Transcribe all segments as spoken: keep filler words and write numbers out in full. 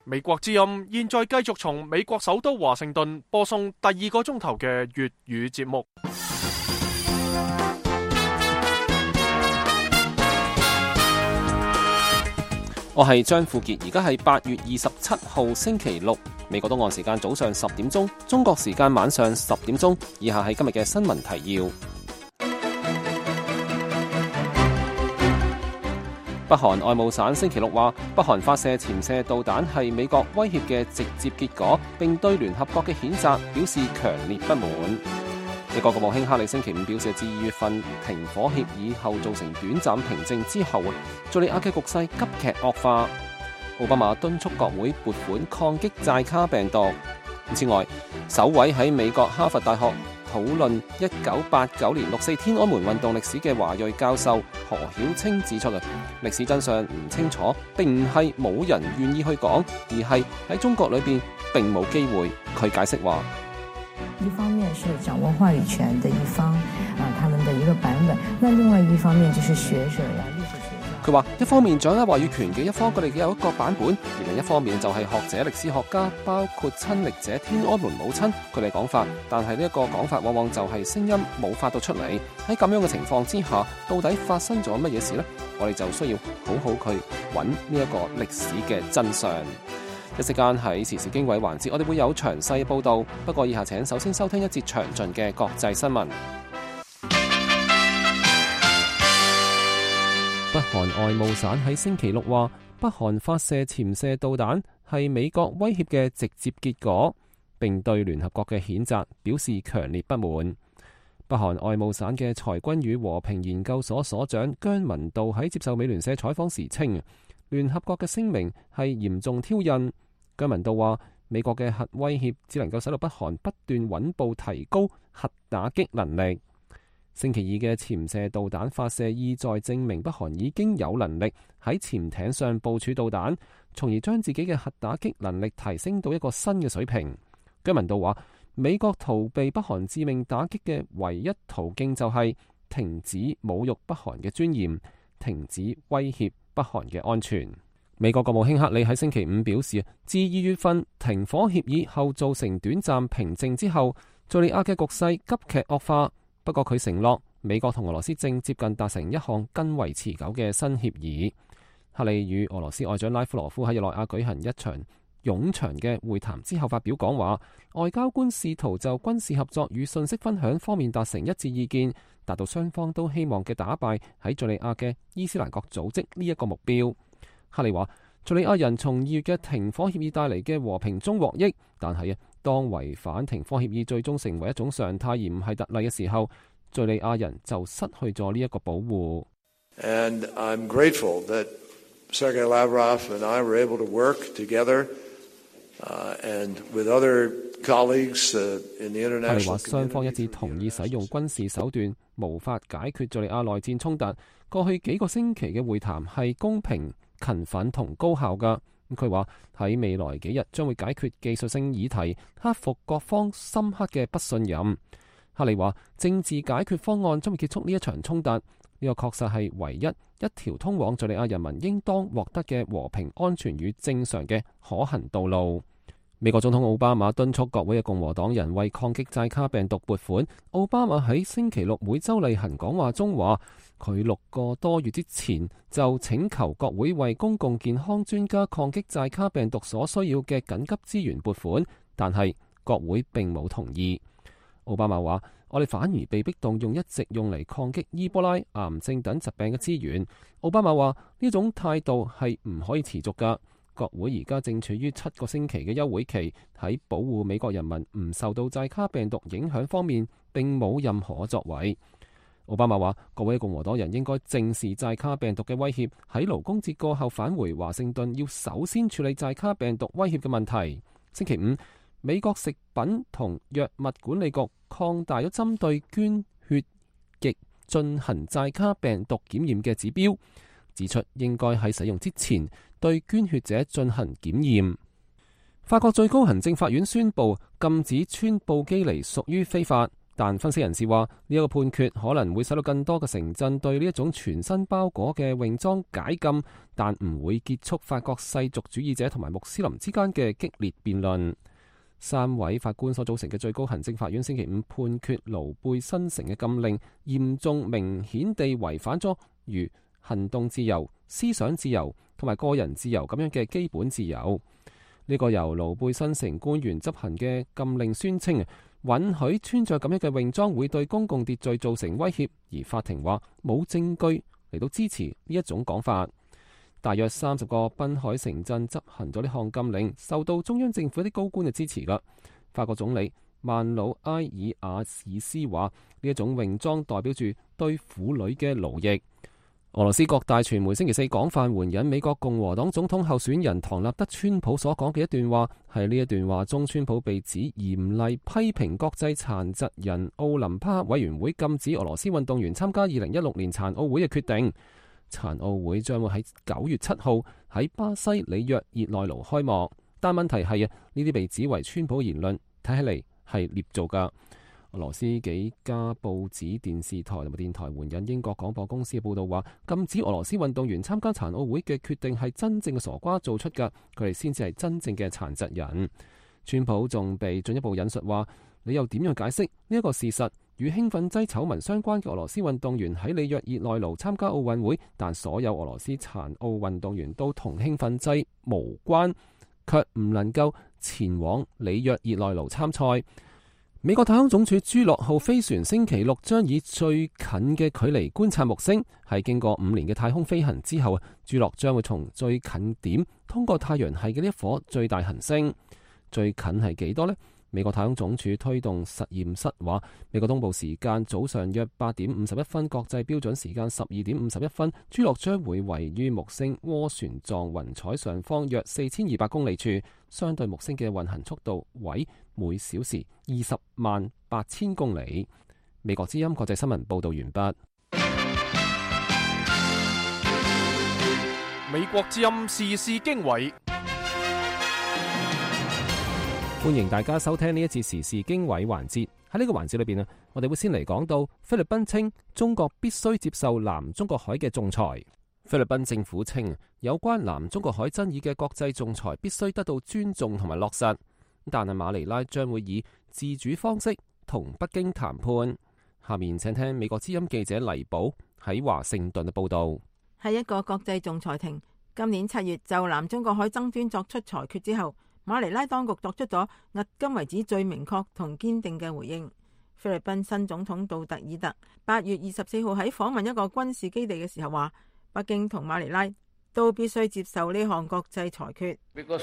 美國之音現在繼續從美國首都華盛頓播送第二個鐘頭嘅粵語節目。 我係張富傑，而家係八月二十七號星期六，美國東岸時間早上十點鐘，中國時間晚上十點鐘。以下係今日嘅新聞提要。北韓外務省星期六話，北韓發射潛射導彈係美國威脅嘅直接結果，並對聯合國嘅譴責表示強烈不滿。美國國務卿克里星期五表示，自二月份停火協議後造成短暫平靜之後，敘利亞嘅局勢急劇惡化。奧巴馬敦促國會撥款抗擊寨卡病毒。此外，首位喺美國哈佛大學討論一九八九年六四天安門運動歷史嘅華裔教授何曉清指出啊，歷史真相唔清楚，並唔係冇人願意去講，而係喺中國裏邊並冇機會。佢解釋話， 一方面是掌握話語權的一方，啊，他們的一個版本；那另外一方面就是學者呀、歷史學家。 佢話一方面掌握話語權嘅一方，佢哋有一個版本；而另一方面就係學者、歷史學家，包括親歷者天安門母親佢哋講法。但係呢一個講法往往就係聲音冇發到出嚟。喺咁樣嘅情況之下，到底發生咗乜嘢事呢？我哋就需要好好去揾呢一個歷史嘅真相。一時間喺時事經緯環節，我哋會有詳細報道。不過以下請首先收聽一節詳盡嘅國際新聞。北韓外務省喺星期六話，北韓發射潛射導彈係美國威脅嘅直接結果，並對聯合國嘅譴責表示強烈不滿。北韓外務省嘅裁軍與和平研究所所長姜文道喺接受美聯社採訪時稱，聯合國嘅聲明係嚴重挑釁。姜文道話，美國嘅核威脅只能夠使到北韓不斷穩步提高核打擊能力。星期二嘅潛射導彈發射意在證明北韓已經有能力喺潛艇上部署導彈，從而將自己嘅核打擊能力提升到一個新嘅水平。姜文道話，美國逃避北韓致命打擊嘅唯一途徑就係停止侮辱北韓嘅尊嚴，停止威脅北韓嘅安全。美國國務卿克里喺星期五表示，自二月份停火協議後造成短暫平靜之後，敘利亞嘅局勢急劇惡化。不過佢承諾，美國同俄羅斯正接近達成一項更為持久嘅新協議。克里與俄羅斯外長拉夫羅夫喺日內瓦舉行一場冗長嘅會談之後發表講話，外交官試圖就軍事合作與信息分享方面達成一致意見，達到雙方都希望嘅打敗喺敘利亞嘅伊斯蘭國組織呢一個目標。克里話，敘利亞人從二月嘅停火協議帶嚟嘅和平中獲益，但係啊，當違反停火協議最終成為一種常態而唔係特例嘅時候，敘利亞人就失去咗呢一個保護。 And I'm grateful that Sergei Lavrov and I were able to work together, uh, and with other colleagues, uh, in the international community. 克里話，雙方一致同意使用軍事手段無法解決敘利亞內戰衝突。過去幾個星期嘅會談係公平、勤奮同高效㗎。佢話喺未來幾日將會解決技術性議題，克服各方深刻嘅不信任。克里話，政治解決方案將會結束呢一場衝突，呢個確實係唯一一條通往敘利亞人民應當獲得嘅和平、安全與正常嘅可行道路。美國總統奧巴馬敦促國會嘅共和黨人為抗擊寨卡病毒撥款。奧巴馬喺星期六每週例行講話中話，佢六個多月之前就請求國會為公共健康專家抗擊寨卡病毒所需要嘅緊急資源撥款，但係國會並冇同意。奧巴馬話，我哋反而被逼動用一直用嚟抗擊伊波拉、癌症等疾病嘅資源。奧巴馬話，呢種態度係唔可以持續㗎。國會而家正處於七個星期嘅休會期，喺保護美國人民唔受到寨卡病毒影響方面並冇任何作為。奧巴馬話，各位共和黨人應該正視寨卡病毒嘅威脅，喺勞工節過後返回華盛頓，要首先處理寨卡病毒威脅嘅問題。星期五，美國食品同藥物管理局擴大咗針對捐血液進行寨卡病毒檢驗嘅指標，指出應該喺使用之前對捐血者進行檢驗。法國最高行政法院宣布禁止穿布基尼屬於非法。 但分析人士話呢一個判決可能會使到更多嘅城鎮對呢一種全新包裹嘅泳裝解禁，但唔會結束法國世俗主義者同埋穆斯林之間嘅激烈辯論。三位法官所組成嘅最高行政法院星期五判決盧貝新城嘅禁令嚴重明顯地違反咗如行動自由、思想自由同埋個人自由咁樣嘅基本自由。呢、這個由盧貝新城官員執行嘅禁令宣稱，允許穿着咁樣嘅泳裝會對公共秩序造成威脅，而法庭話冇證據嚟到支持呢一種講法。大約三十個濱海城鎮執行咗呢項禁令，受到中央政府一啲高官嘅支持㗎。法國總理曼努埃爾阿爾斯話：呢一種泳裝代表住對婦女嘅奴役。俄羅斯各大傳媒星期四廣泛援引美國共和黨總統候選人唐納德川普所講嘅一段話，喺呢一段話中，川普被指嚴厲批評國際殘疾人奧林匹克委員會禁止俄羅斯運動員參加二零一六年殘奧會嘅決定。殘奧會將會喺九月七號喺巴西里約熱內盧開幕，但問題係啊，呢啲被指為川普言論，睇起嚟係捏造噶。俄羅斯幾家報紙、電視台同埋電台援引英國廣播公司嘅報道話，禁止俄羅斯運動員參加殘奧會嘅決定係真正嘅傻瓜做出噶，佢哋先至係真正嘅殘疾人。川普仲被進一步引述話：你又點樣解釋呢一個事實？與興奮劑醜聞相關嘅俄羅斯運動員喺里約熱內盧參加奧運會，但所有俄羅斯殘奧運動員都同興奮劑無關，卻唔能夠前往里約熱內盧參賽。美國太空總署朱諾號飛船星期六將以最近嘅距離觀察木星，喺經過五年嘅太空飛行之後，朱諾將會從最近點通過太陽系嘅呢一顆最大行星。最近係幾多呢？美國太空總署推動實驗室話，美國東部時間早上約八點五十一分，國際標準時間十二點五十一分，朱諾將會位於木星渦旋狀雲彩上方約四千二百公里處，相對木星嘅運行速度為每小時二十萬八千公里。美國之音國際新聞報道完畢。 美國之音時事經緯。 歡迎大家收聽呢一次時事經緯環節。喺呢個環節裏邊啊，我哋會先嚟講到菲律賓稱中國必須接受南中國海嘅仲裁。菲律賓政府稱有關南中國海爭議嘅國際仲裁必須得到尊重同埋落實，但係馬尼拉將會以自主方式同北京談判。下面請聽美國之音記者黎寶喺華盛頓嘅報道。 喺一個國際仲裁庭今年七月就南中國海爭端作出裁決之後，馬尼拉當局作出咗迄今為止最明確同堅定嘅回應。菲律賓新總統杜特爾特八月二十四號喺訪問一個軍事基地嘅時候話，北京同馬尼拉都必須接受呢項國際裁決。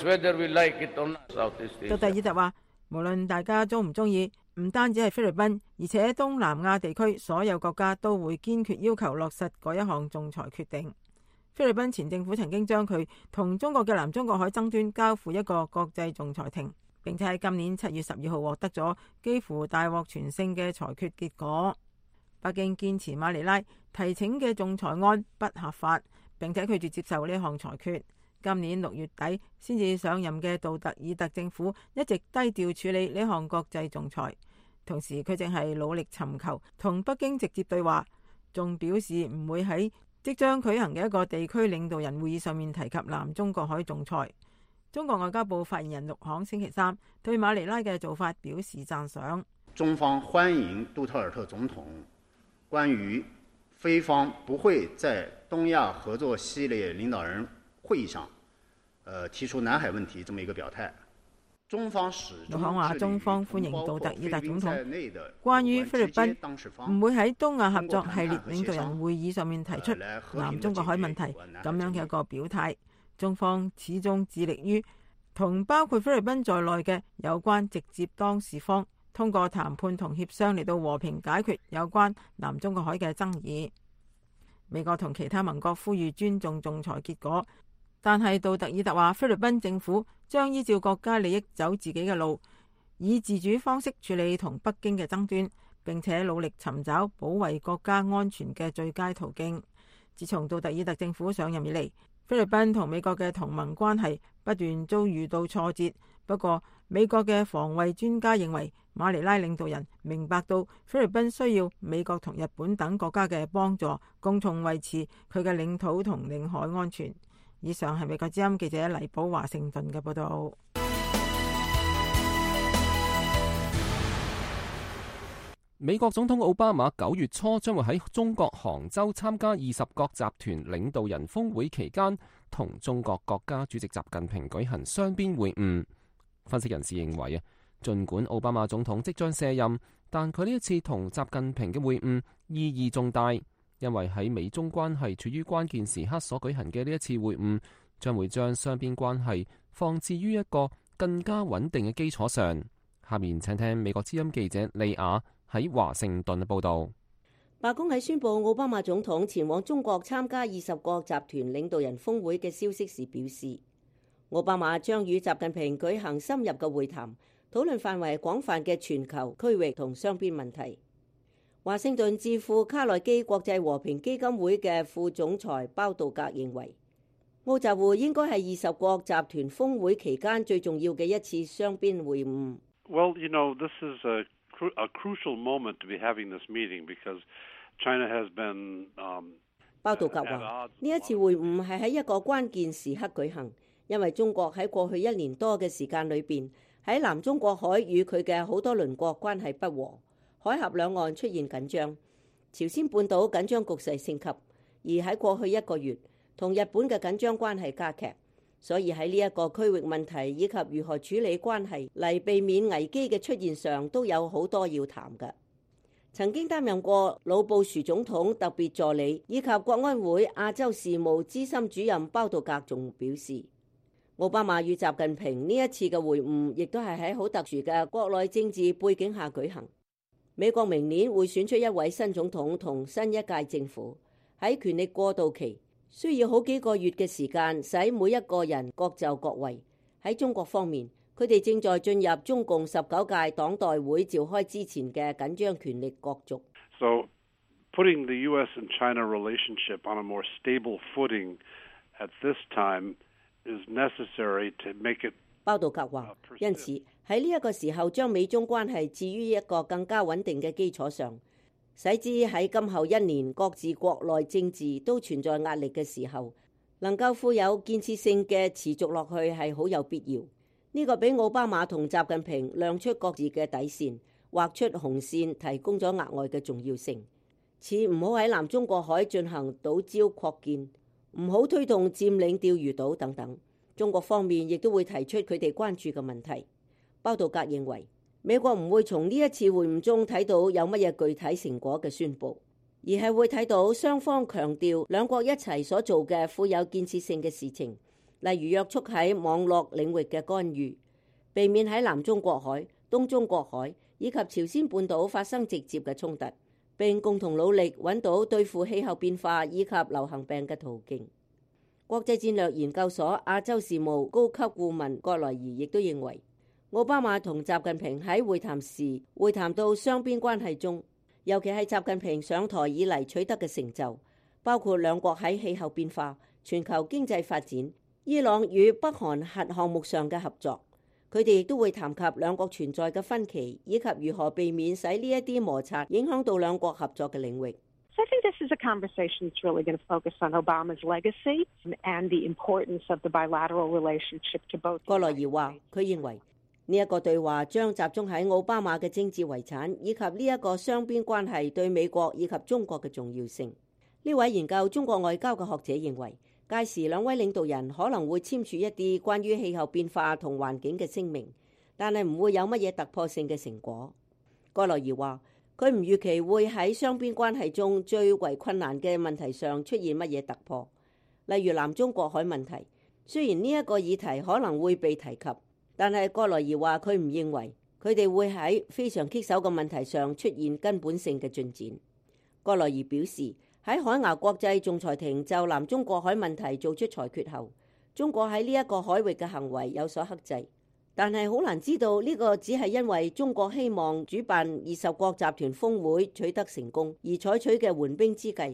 杜特爾特話，無論大家中唔中意，唔單止係菲律賓，而且東南亞地區所有國家都會堅決要求落實嗰一項仲裁決定。菲律賓前政府曾經將佢同中國嘅南中國海爭端交付一個國際仲裁庭，並且喺今年七月十二號獲得咗幾乎大獲全勝嘅裁決結果。北京堅持馬尼拉提請嘅仲裁案不合法，並且拒絕接受呢項裁決。今年六月底先至上任嘅杜特爾特政府一直低調處理呢項國際仲裁，同時佢正係努力尋求同北京直接對話，仲表示唔會喺即將舉行嘅一個地區領導人會議上面提及南中國海仲裁。中國外交部發言人陸慷星期三對馬尼拉嘅做法表示讚賞。 中方歡迎杜特爾特總統關於菲方不會在東亞合作系列領導人會議上，呃，提出南海問題這麼一個表態。中方始終陸慷話，中方歡迎杜特爾特總統關於菲律賓唔會喺東亞合作系列領導人會議上面提出南中國海問題咁樣嘅一個表態。中方始終致力於同包括菲律賓在內嘅有關直接當事方通過談判同協商嚟到和平解決有關南中國海嘅爭議。美國同其他盟國呼籲尊重仲裁結果，但係杜特爾特話，菲律賓政府將依照國家利益走自己嘅路，以自主方式處理同北京嘅爭端，並且努力尋找保衛國家安全嘅最佳途徑。自從杜特爾特政府上任以嚟， 菲律賓同美國嘅同盟關係不斷遭遇到挫折，不過美國嘅防衛專家認為，馬尼拉領導人明白到菲律賓需要美國同日本等國家嘅幫助，共同維持佢嘅領土同領海安全。以上係美國之音記者黎寶華盛頓嘅報道。 美國總統奧巴馬九月初將會喺中國杭州參加二十國集團領導人峰會期間，同中國國家主席習近平舉行雙邊會晤。分析人士認為啊，儘管奧巴馬總統即將卸任，但佢呢一次同習近平嘅會晤意義重大，因為喺美中關係處於關鍵時刻所舉行嘅呢一次會晤，將會將雙邊關係放置於一個更加穩定嘅基礎上。下面請聽美國之音記者利亞喺華盛頓嘅報道。 白宮喺宣布奧巴馬總統前往中國參加二十國集團領導人峰會嘅消息時表示，奧巴馬將與習近平舉行深入嘅會談，討論範圍廣泛嘅全球、區域同雙邊問題。華盛頓智庫卡內基國際和平基金會嘅副總裁包道格認為，奧習會應該係二十國集團峰會期間最重要嘅一次雙邊會晤。 Well, you know, this is a a crucial moment to be having this meeting because China has been, um, 包道格話，呢一次會晤係喺一個關鍵時刻舉行，因為中國喺過去一年多嘅時間裏邊，喺南中國海與佢嘅好多鄰國關係不和，海峽兩岸出現緊張，朝鮮半島緊張局勢升級，而喺過去一個月，同日本嘅緊張關係加劇。所以喺呢一個區域問題以及如何處理關係嚟避免危機嘅出現上，都有好多要談嘅。曾經擔任過老布殊總統特別助理以及國安會亞洲事務資深主任包道格仲表示，奧巴馬與習近平呢一次嘅會晤，亦都係喺好特殊嘅國內政治背景下舉行。美國明年會選出一位新總統同新一屆政府，喺權力過渡期，需要好幾個月嘅時間，使每一個人各就各位。喺中國方面，佢哋正在進入中共十九屆黨代會召開之前嘅緊張權力角逐。 So, putting the U S and China relationship on a more stable footing at this time is necessary to make it。 包道格話，因此喺呢一個時候，將美中關係置於一個更加穩定嘅基礎上。使之喺今後一年各自國內政治都存在壓力嘅時候，能夠富有建設性嘅持續落去係好有必要。呢、這個俾奧巴馬同習近平亮出各自嘅底線，畫出紅線，提供咗額外嘅重要性。似唔好喺南中國海進行島礁擴建，唔好推動佔領釣魚島等等。中國方面亦都會提出佢哋關注嘅問題。包道格認為，美國唔會從呢一次會晤中睇到有乜嘢具體成果嘅宣佈，而係會睇到雙方強調兩國一齊所做嘅富有建設性嘅事情，例如約束喺網絡領域嘅干預，避免喺南中國海、東中國海以及朝鮮半島發生直接嘅衝突，並共同努力揾到對付氣候變化以及流行病嘅途徑。國際戰略研究所亞洲事務高級顧問葛萊儀亦都認為，奧巴馬同習近平喺會談時會談到雙邊關係中，尤其係習近平上台以嚟取得嘅成就，包括兩國喺氣候變化、全球經濟發展、伊朗與北韓核項目上嘅合作。佢哋亦都會談及兩國存在嘅分歧，以及如何避免使呢一啲摩擦影響到兩國合作嘅領域。 So I think this is a conversation that's really going to focus on Obama's legacy and the importance of the bilateral relationship to both. 葛萊儀話，佢認為呢一個對話將集中喺奧巴馬嘅政治遺產，以及呢一個雙邊關係對美國以及中國嘅重要性。呢位研究中國外交嘅學者認為，屆時兩位領導人可能會簽署一啲關於氣候變化同環境嘅聲明，但係唔會有乜嘢突破性嘅成果。葛萊儀話，佢唔預期會喺雙邊關係中最為困難嘅問題上出現乜嘢突破，例如南中國海問題。雖然呢一個議題可能會被提及，但係葛萊儀話佢唔認為佢哋會喺非常棘手嘅問題上出現根本性嘅進展。葛萊儀表示，喺海牙國際仲裁庭就南中國海問題做出裁決後，中國喺呢一個海域嘅行為有所克制，但係好難知道呢個只係因為中國希望主辦二十國集團峰會取得成功而採取嘅緩兵之計，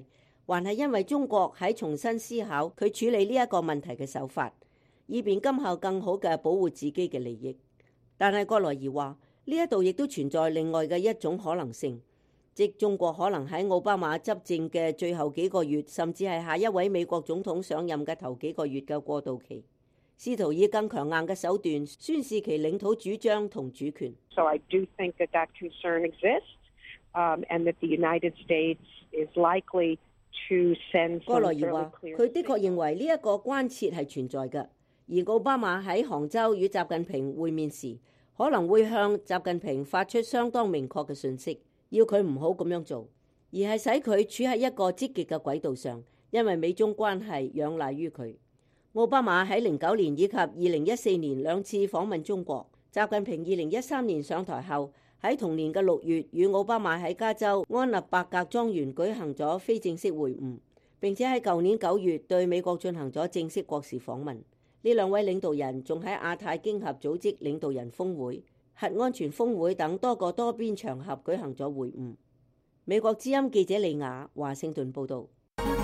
還係因為中國喺重新思考佢處理呢一個問題嘅手法，以便今後更好嘅保護自己嘅利益。但係葛萊儀話，呢一度亦都存在另外嘅一種可能性，即中國可能喺奧巴馬執政嘅最後幾個月，甚至係下一位美國總統上任嘅頭幾個月嘅過渡期，試圖以更強硬嘅手段宣示其領土主張同主權。 So I do think that that concern exists, um, and that the United States is likely to send. 葛萊儀話，佢的確認為呢一個關切係存在嘅，而奧巴馬喺杭州與習近平會面時，可能會向習近平發出相當明確嘅訊息，要佢唔好咁樣做，而係使佢處喺一個積極嘅軌道上，因為美中關係仰賴於佢。奧巴馬喺零九年以及二零一四年兩次訪問中國，習近平二零一三年上台後，喺同年嘅六月與奧巴馬喺加州安納伯格莊園舉行咗非正式會晤，並且喺舊年九月對美國進行咗正式國事訪問。呢兩位領導人仲喺亞太經合組織領導人峰會、核安全峰會等多個多邊場合舉行咗會晤。美國之音記者李雅華盛頓報導。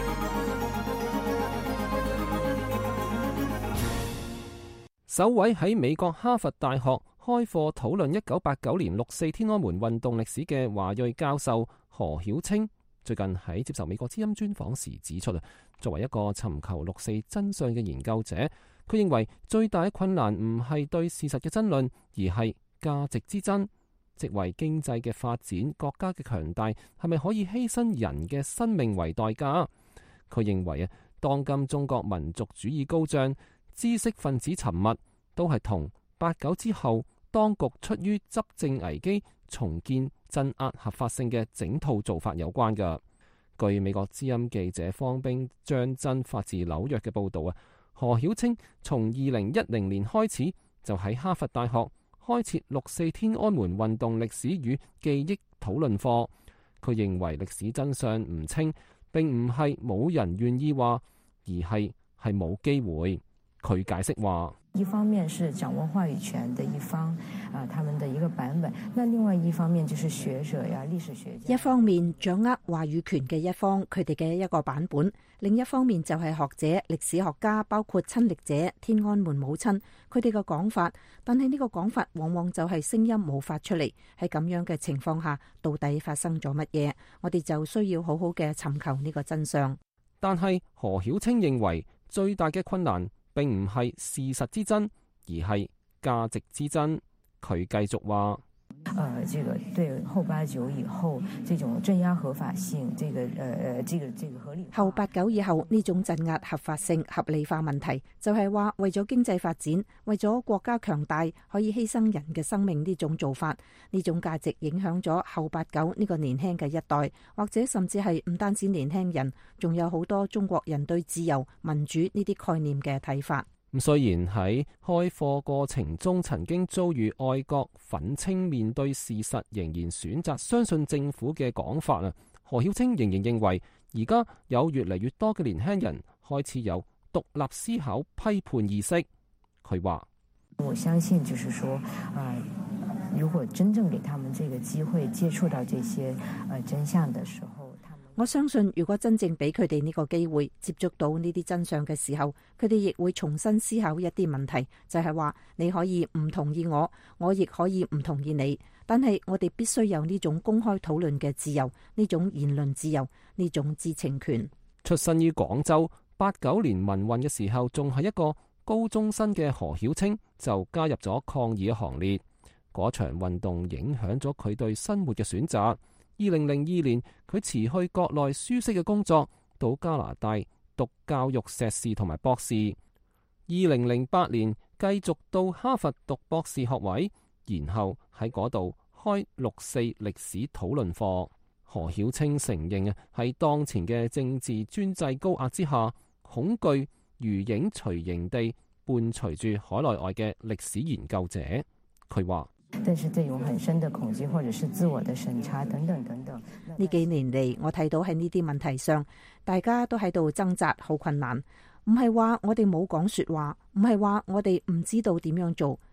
首位喺美國哈佛大學開課討論一九八九年六四天安門運動歷史嘅華裔教授何曉清，最近喺接受美國之音專訪時指出啊，作為一個尋求六四真相嘅研究者，佢認為最大嘅困難唔係對事實嘅爭論，而係價值之爭，即為經濟嘅發展、國家嘅強大係咪可以犧牲人嘅生命為代價？佢認為啊，當今中國民族主義高漲，知識分子沉默，都係同八九之後當局出於執政危機重建鎮壓合法性嘅整套做法有關㗎。據美國之音記者方冰張真發自紐約嘅報導啊，何曉清從二零一零年開始就喺哈佛大學開設六四天安門運動歷史與記憶討論課。佢認為歷史真相唔清並唔係冇人願意話，而係係冇機會。佢解釋話， 一方面是掌握話語權的一方，啊，他們的一個版本；那另外一方面就是學者呀、歷史學家。 一方面掌握話語權嘅一方，佢哋嘅一個版本；另一方面就係學者、歷史學家，包括親歷者天安門母親，佢哋嘅講法。但係呢個講法往往就係聲音冇發出嚟。喺咁樣嘅情況下，到底發生咗乜嘢？我哋就需要好好嘅尋求呢個真相。 但係何曉清認為最大嘅困難並唔係事實之爭，而係價值之爭。佢繼續話： 呃，這個對後八九以後這種鎮壓合法性，這個呃這個這個合理化。 後八九以後呢種鎮壓合法性、合理化問題，就係話為咗經濟發展、為咗國家強大，可以犧牲人嘅生命呢種做法，呢種價值影響咗後八九呢個年輕嘅一代，或者甚至係唔單止年輕人，仲有好多中國人對自由、民主呢啲概念嘅睇法。 咁雖然喺開課過程中曾經遭遇愛國憤青，面對事實仍然選擇相信政府嘅講法啊，何曉清仍然認為而家有越嚟越多嘅年輕人開始有獨立思考、批判意識。佢話： 我相信就是說，啊、呃，如果真正給他們這個機會接觸到這些呃真相的時候。 我相信，如果真正俾佢哋呢個機會接觸到呢啲真相嘅時候，佢哋亦會重新思考一啲問題，就係話你可以唔同意我，我亦可以唔同意你，但係我哋必須有呢種公開討論嘅自由，呢種言論自由，呢種知情權。 出身於廣州，八九年民運嘅時候仲係一個高中生嘅何曉清就加入咗抗議行列。嗰場運動影響咗佢對生活嘅選擇。二零零二年，佢辭去國內舒適嘅工作，到加拿大讀教育碩士同埋博士。二零零八年，繼續到哈佛讀博士學位，然後喺嗰度開六四歷史討論課。何曉清承認啊，喺當前嘅政治專制高壓之下，恐懼如影隨形地伴隨住海內外嘅歷史研究者。佢話： 但是這種很深的恐懼，或者是自我的審查等等等等。 呢幾年嚟，我睇到喺呢啲問題上，大家都喺度掙扎，好困難。唔係話我哋冇講說話，唔係話我哋唔知道點樣做，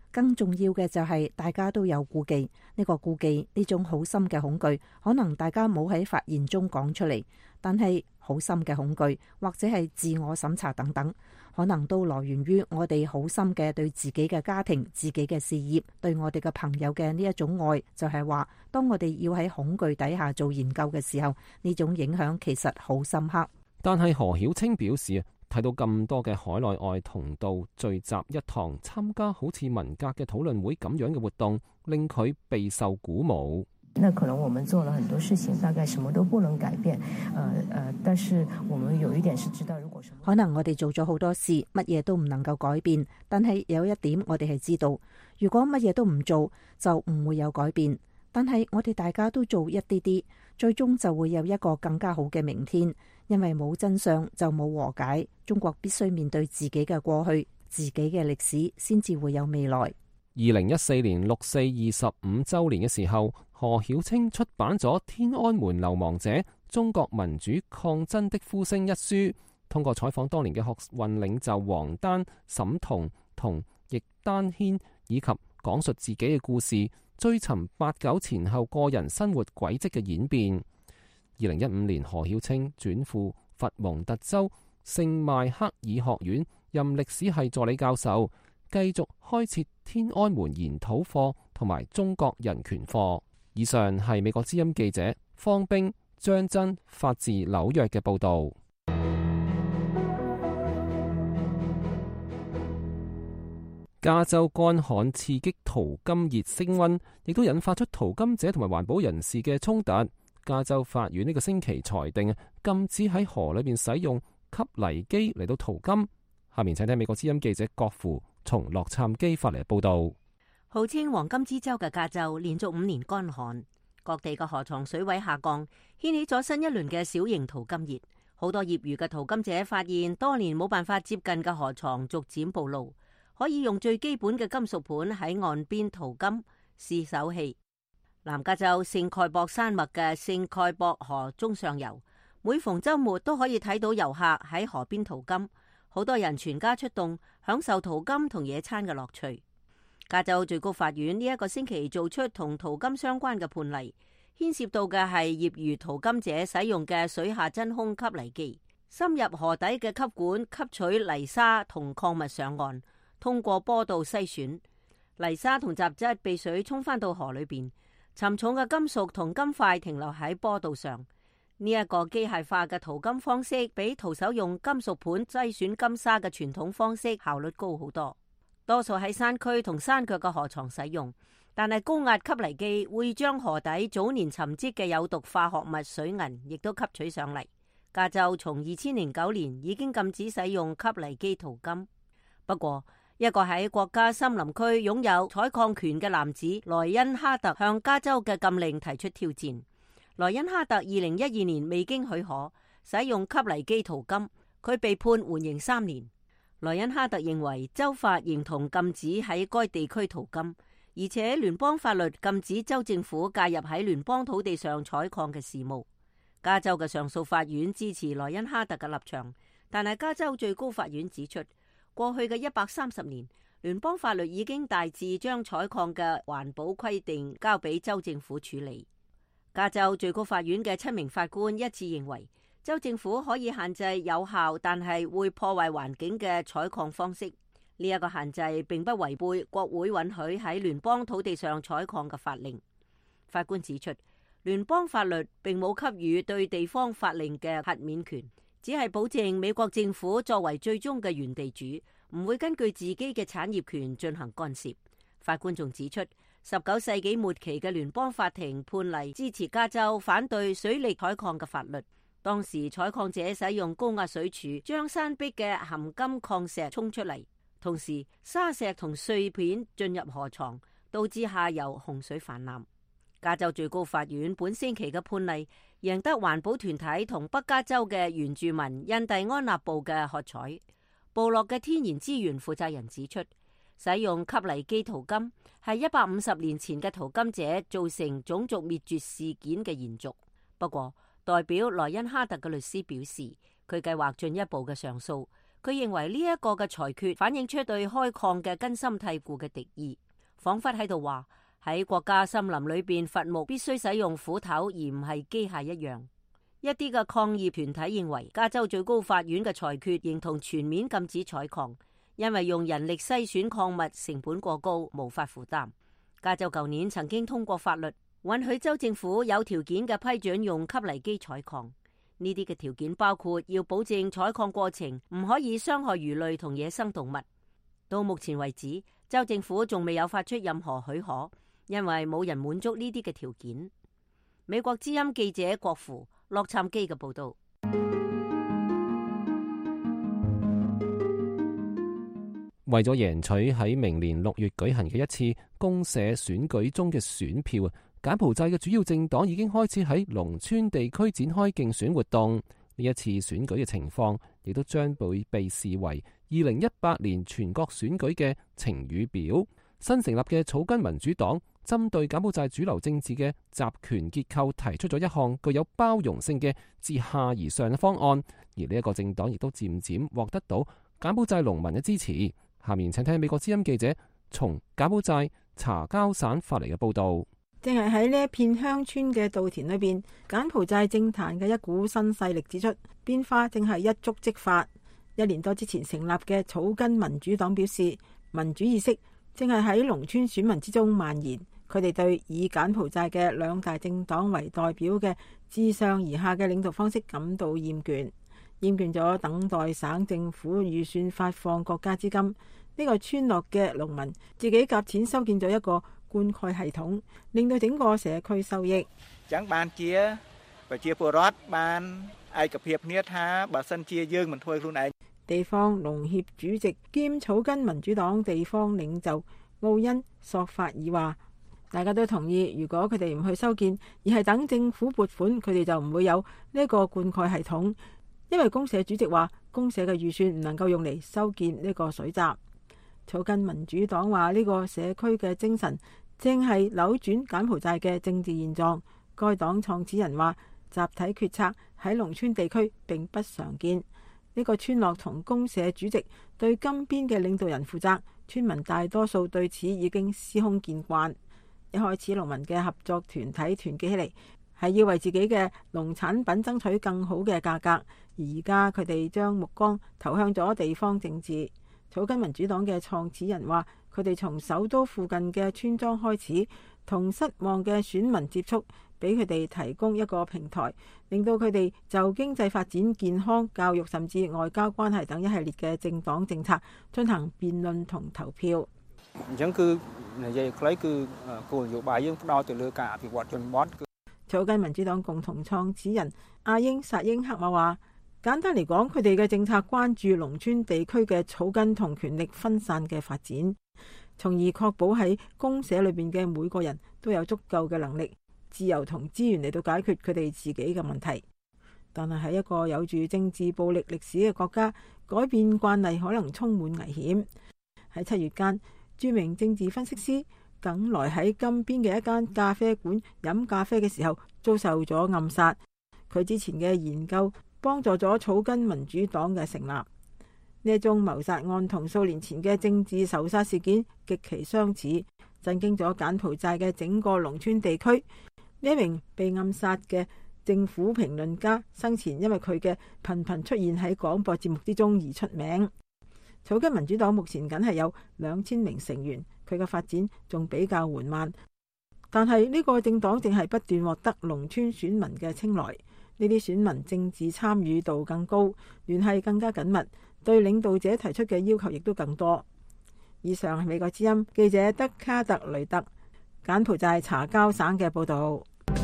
更重要嘅就係大家都有顧忌，呢個顧忌，呢種好深嘅恐懼，可能大家冇喺發言中講出嚟，但係好深嘅恐懼或者係自我審查等等，可能都來源於我哋好深嘅對自己嘅家庭、自己嘅事業、對我哋嘅朋友嘅呢一種愛。就係話，當我哋要喺恐懼底下做研究嘅時候，呢種影響其實好深刻。 但係何曉清表示啊，睇到咁多嘅海內外同道聚集一堂參加好似文革嘅討論會咁樣嘅活動，令佢備受鼓舞。 那可能我們做了很多事情，大概什麼都不能改變，呃呃，但是我們有一點是知道，如果什麼可能我哋做咗好多事，乜嘢都唔能夠改變，但係有一點我哋係知道，如果乜嘢都唔做，就唔會有改變。但係我哋大家都做一啲啲，最終就會有一個更加好嘅明天。因為冇真相就冇和解，中國必須面對自己嘅過去，自己嘅歷史，先至會有未來。 二零一四年六四二十五周年嘅時候，何曉清出版咗《天安門流亡者：中國民主抗爭的呼聲》一書，通過採訪當年嘅學運領袖王丹、沈彤同易丹軒，以及講述自己嘅故事，追尋八九前後個人生活軌跡嘅演變。二零一五年，何曉清轉赴佛蒙特州聖邁克爾學院任歷史系助理教授，繼續開設天安門研討課同埋中國人權課。以上係美國之音記者方冰、張真發自紐約嘅報道。加州乾旱刺激淘金熱升溫，亦都引發出淘金者同埋環保人士嘅衝突。加州法院呢個星期裁定禁止喺河裏邊使用吸泥機嚟到淘金。下面請聽美國之音記者郭芙從洛杉磯發嚟報道。 號稱黃金之州嘅加州連續五年乾旱，各地嘅河床水位下降，掀起咗新一輪嘅小型淘金熱。好多業餘嘅淘金者發現多年冇辦法接近嘅河床逐漸暴露，可以用最基本嘅金屬盤喺岸邊淘金試手氣。南加州聖蓋博山脈嘅聖蓋博河中上游，每逢周末都可以睇到遊客喺河邊淘金，好多人全家出動，享受淘金同野餐嘅樂趣。加州最高法院呢一個星期做出同淘金相關嘅判例，牽涉到嘅係業餘淘金者使用嘅水下真空吸泥機，深入河底嘅吸管吸取泥沙同礦物上岸，通過波道篩選，泥沙同雜質被水沖返到河裏邊。沉重嘅金屬同金塊停留喺波道上，呢、這、一個機械化嘅淘金方式比徒手用金屬盤篩選金沙嘅傳統方式效率高好多。多數喺山區同山腳嘅河床使用，但係高壓吸泥機會將河底早年沉積嘅有毒化學物水銀亦都吸取上嚟。加州從二千零九年已經禁止使用吸泥機淘金，不過一個喺國家森林區擁有採礦權嘅男子萊恩哈特向加州嘅禁令提出挑戰。萊恩哈特二零一二年未經許可使用吸泥機淘金，佢被判緩刑三年。萊恩哈特認為州法認同禁止喺該地區淘金，而且聯邦法律禁止州政府介入喺聯邦土地上採礦嘅事務。加州嘅上訴法院支持萊恩哈特嘅立場，但係加州最高法院指出，過去嘅一百三十年，聯邦法律已經大致將採礦嘅環保規定交俾州政府處理。加州最高法院嘅七名法官一致認為，州政府可以限制有效但係會破壞環境嘅採礦方式。呢一個限制並不違背國會允許喺聯邦土地上採礦嘅法令。法官指出，聯邦法律並冇給予對地方法令嘅豁免權，只係保證美國政府作為最終嘅原地主，唔會根據自己嘅產業權進行干涉。法官仲指出，十九世紀末期嘅聯邦法庭判例支持加州反對水力採礦嘅法律。當時採礦者使用高壓水柱將山壁嘅含金礦石沖出嚟，同時沙石同碎片進入河床，導致下游洪水泛濫。加州最高法院本星期嘅判例贏得環保團體同北加州嘅原住民印第安納部嘅喝彩。部落嘅天然資源負責人指出，使用吸泥機淘金係一百五十年前嘅淘金者造成種族滅絕事件嘅延續。不過，代表萊恩哈特嘅律師表示，佢計劃進一步嘅上訴。佢佢認為呢一個嘅裁決反映出對開礦嘅根深蒂固嘅敵意，仿佛喺度話喺國家森林裏邊伐木必須使用斧頭而唔係機械一樣。一啲嘅抗議團體認為加州最高法院嘅裁決認同全面禁止採礦，因為用人力篩選礦物成本過高，無法負擔。加州舊年曾經通過法律，允許州政府有條件嘅批准用吸泥機採礦。呢啲嘅條件包括要保證採礦過程唔可以傷害魚類同野生動物。到目前為止，州政府仲未有發出任何許可，因為冇人滿足呢啲嘅條件。美國之音記者郭芙洛杉磯嘅報道。 為咗贏取喺明年六月舉行嘅一次公社選舉中嘅選票，柬埔寨嘅主要政黨已經開始喺農村地區展開競選活動。呢一次選舉嘅情況亦都將會被視為二零一八年全國選舉嘅晴雨表。新成立嘅草根民主黨針對柬埔寨主流政治嘅集權結構提出咗一項具有包容性嘅自下而上嘅方案，而呢一個政黨亦都漸漸獲得到柬埔寨農民嘅支持。下面請聽美國之音記者從柬埔寨查交省發嚟嘅報道。 正係喺呢一片鄉村嘅稻田裏邊，柬埔寨政壇嘅一股新勢力指出，變化正係一觸即發。一年多之前成立嘅草根民主黨表示，民主意識正係喺農村選民之中蔓延。佢哋對以柬埔寨嘅兩大政黨為代表嘅自上而下嘅領導方式感到厭倦，厭倦咗等待省政府預算發放國家資金。呢個村落嘅農民自己夾錢修建咗一個灌溉系統，令到整個社區收益。地方農協主席兼草根民主黨地方領袖奧恩索法爾話，大家都同意，如果佢哋唔去修建，而係等政府撥款，佢哋就唔會有呢個灌溉系統。因為公社主席話，公社嘅預算唔能夠用嚟修建呢個水閘。草根民主黨話，呢個社區嘅精神正係扭轉柬埔寨嘅政治現狀。該黨創始人話，集體決策喺農村地區並不常見。呢個村落同公社主席對金邊嘅領導人負責，村民大多數對此已經司空見慣。一開始農民嘅合作團體團結起嚟，係要為自己嘅農產品爭取更好嘅價格。而家佢哋將目光投向咗地方政治。草根民主黨嘅創始人話，佢哋從首都附近嘅村莊開始，同失望嘅選民接觸，俾佢哋提供一個平台，令到佢哋就經濟發展、健康、教育甚至外交關係等一系列嘅政黨政策進行辯論同投票。草根民主黨共同創始人阿英薩英克馬話，簡單嚟講，佢哋嘅政策關注農村地區嘅草根同權力分散嘅發展，從而確保喺公社裏邊嘅每個人都有足夠嘅能力、自由同資源嚟到解決佢哋自己嘅問題。但係喺一個有住政治暴力歷史嘅國家，改變慣例可能充滿危險。喺七月間，著名政治分析師耿來喺金邊嘅一間咖啡館飲咖啡嘅時候遭受咗暗殺。佢之前嘅研究幫助咗草根民主黨嘅成立。呢一宗謀殺案同數年前嘅政治仇殺事件極其相似，震驚咗柬埔寨嘅整個農村地區。呢一名被暗殺嘅政府評論家生前因為佢嘅頻頻出現喺廣播節目之中而出名。草根民主黨目前僅係有兩千名成員，佢嘅發展仲比較緩慢。但係呢個政黨正係不斷獲得農村選民嘅青睞。呢啲選民政治參與度更高，聯繫更加緊密，對領導者提出嘅要求亦都更多。以上係美國之音記者德卡特雷特柬埔寨查交省嘅報道。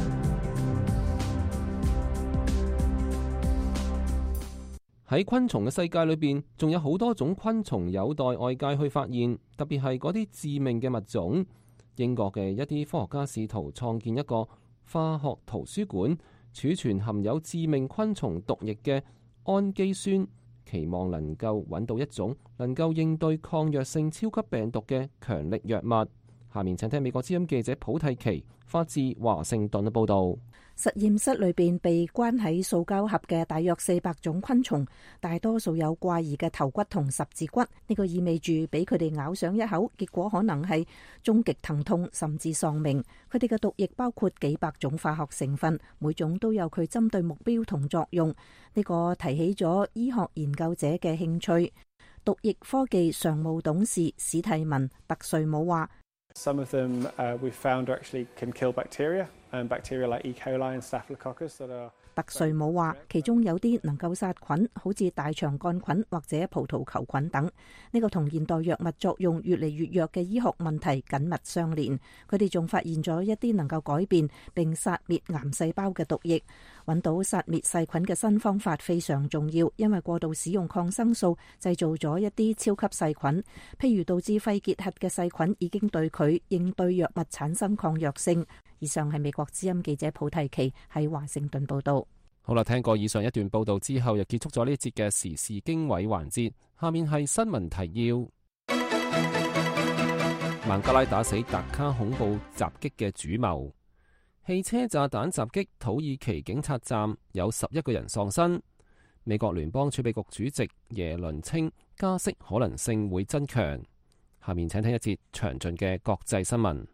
喺昆蟲嘅世界裏邊，仲有好多種昆蟲有待外界去發現，特別係嗰啲致命嘅物種。英國嘅一啲科學家試圖創建一個化學圖書館，儲存含有致命昆蟲毒液嘅氨基酸，期望能夠揾到一種能夠應對抗藥性超級病毒嘅強力藥物。 下面請聽美國之音記者普蒂奇發自華盛頓嘅報導。 實驗室裏邊被關喺塑膠盒嘅大約四百種昆蟲，大多數有怪異嘅頭骨同十字骨。呢個意味住俾佢哋咬上一口，結果可能係終極疼痛甚至喪命。佢哋嘅毒液包括幾百種化學成分，每種都有佢針對目標同作用。呢個提起咗醫學研究者嘅興趣。毒液科技常務董事史蒂文特瑞姆話 ：Some of them, uh, we've found actually can kill bacteria, and bacteria like E. coli and Staphylococcus that are. 特瑞姆話，其中有啲能夠殺菌，好似大腸桿菌或者葡萄球菌等。呢個同現代藥物作用越嚟越弱嘅醫學問題緊密相連。佢哋仲發現咗一啲能夠改變並殺滅癌細胞嘅毒液。揾到殺滅細菌嘅新方法非常重要，因為過度使用抗生素製造咗一啲超級細菌，譬如導致肺結核嘅細菌已經對佢應對藥物產生抗藥性。以上係美國之音記者普蒂奇喺華盛頓報道。 好啦，聽過以上一段報道之後，又結束咗呢一節嘅時事經緯環節。下面係新聞提要：孟加拉打死達卡恐怖襲擊嘅主謀；汽車炸彈襲擊土耳其警察站，有十一個人喪生；美國聯邦儲備局主席耶倫稱加息可能性會增強。下面請聽一節詳盡嘅國際新聞。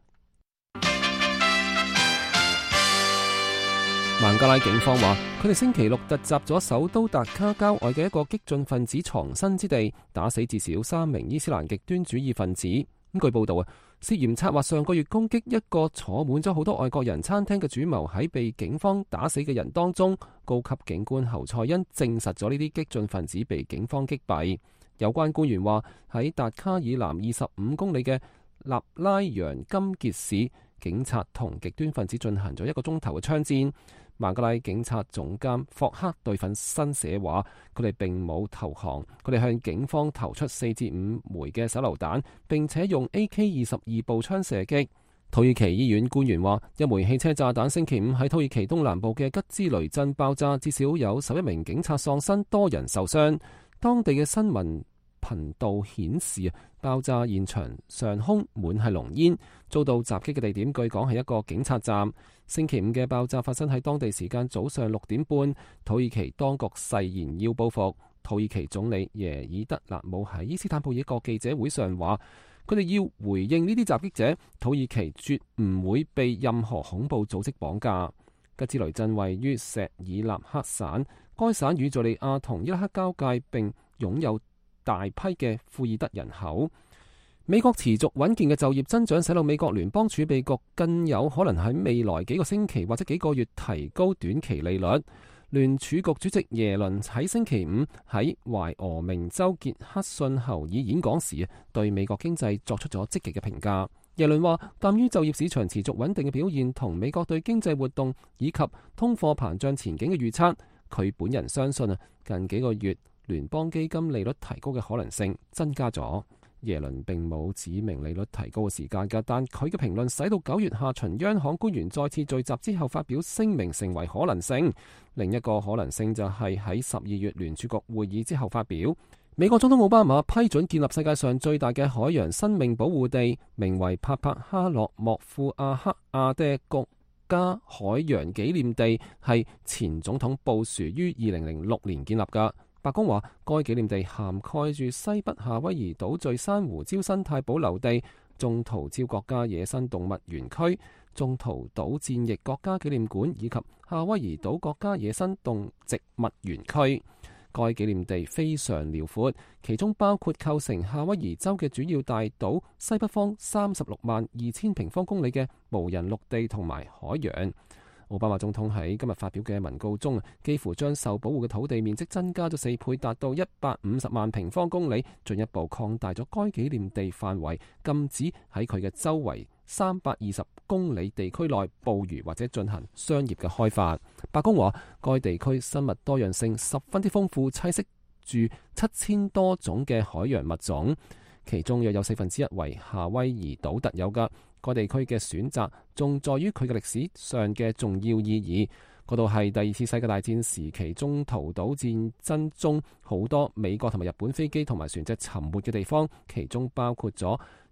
孟加拉警方話，佢哋星期六突襲咗首都達卡郊外嘅一個激進分子藏身之地，打死至少三名伊斯蘭極端主義分子。咁據報道啊，涉嫌策劃上個月攻擊一個坐滿咗好多外國人餐廳嘅主謀喺被警方打死嘅人當中，高級警官侯賽恩證實咗呢啲激進分子被警方擊斃。有關官員話，喺達卡以南二十五公里嘅納拉揚金傑市，警察同極端分子進行咗一個鐘頭嘅槍戰。孟加拉警察總監霍克對份新社話，佢哋並冇投降，佢哋向警方投出四至五枚嘅手榴彈，並且用 A K 二十二步槍射擊。土耳其醫院官員話，一枚汽車炸彈星期五喺土耳其東南部嘅吉茲雷鎮爆炸，至少有十一名警察喪生，多人受傷。當地嘅新聞頻道顯示，爆炸現場上空滿係濃煙，遭到襲擊嘅地點據講係一個警察站。星期五嘅爆炸發生喺當地時間早上六點半。土耳其當局誓言要報復。土耳其總理耶爾德納姆喺伊斯坦布爾一個記者會上話，佢哋要回應呢啲襲擊者，土耳其絕唔會被任何恐怖組織綁架。吉茲雷鎮位於錫爾納克省，該省與敘利亞同伊拉克交界，並擁有大批嘅庫爾德人口。美國持續穩健嘅就業增長使到美國聯邦儲備局更有可能喺未來幾個星期或者幾個月提高短期利率。聯儲局主席耶倫喺星期五喺懷俄明州傑克遜侯爾演講時，對美國經濟作出咗積極嘅評價。耶倫話，鑒於就業市場持續穩定嘅表現同美國對經濟活動以及通貨膨脹前景嘅預測，佢本人相信啊，近幾個月聯邦基金利率提高嘅可能性增加咗。耶倫並冇指明利率提高嘅時間㗎，但佢嘅評論使到九月下旬央行官員再次聚集之後發表聲明成為可能性。另一個可能性就係喺十二月聯儲局會議之後發表。美國總統奧巴馬批准建立世界上最大嘅海洋生命保護地，名為帕帕哈洛莫庫阿克亞的國家海洋紀念地，係前總統布殊於二零零六年建立㗎。白宮話，該紀念地涵蓋住西北夏威夷島嶼珊瑚礁生態保留地、中途礁國家野生動物園區、中途島戰役國家紀念館以及夏威夷島國家野生動植物園區。該紀念地非常遼闊，其中包括構成夏威夷州嘅主要大島西北方三十六萬二千平方公里嘅無人陸地同埋海洋。奧巴馬總統喺今日發表嘅文告中，幾乎將受保護嘅土地面積增加咗四倍，達到一百五十萬平方公里，進一步擴大咗該紀念地範圍，禁止喺佢嘅周圍三百二十公里地區內捕魚或者進行商業嘅開發。白宮話，該地區生物多樣性十分之豐富，棲息住七千多種嘅海洋物種，其中約有四分之一為夏威夷島特有㗎。該地區嘅選擇仲在於佢嘅歷史上嘅重要意義。嗰度係第二次世界大戰時期中途島戰爭中好多美國同埋日本飛機同埋船隻沉沒嘅地方，其中包括咗約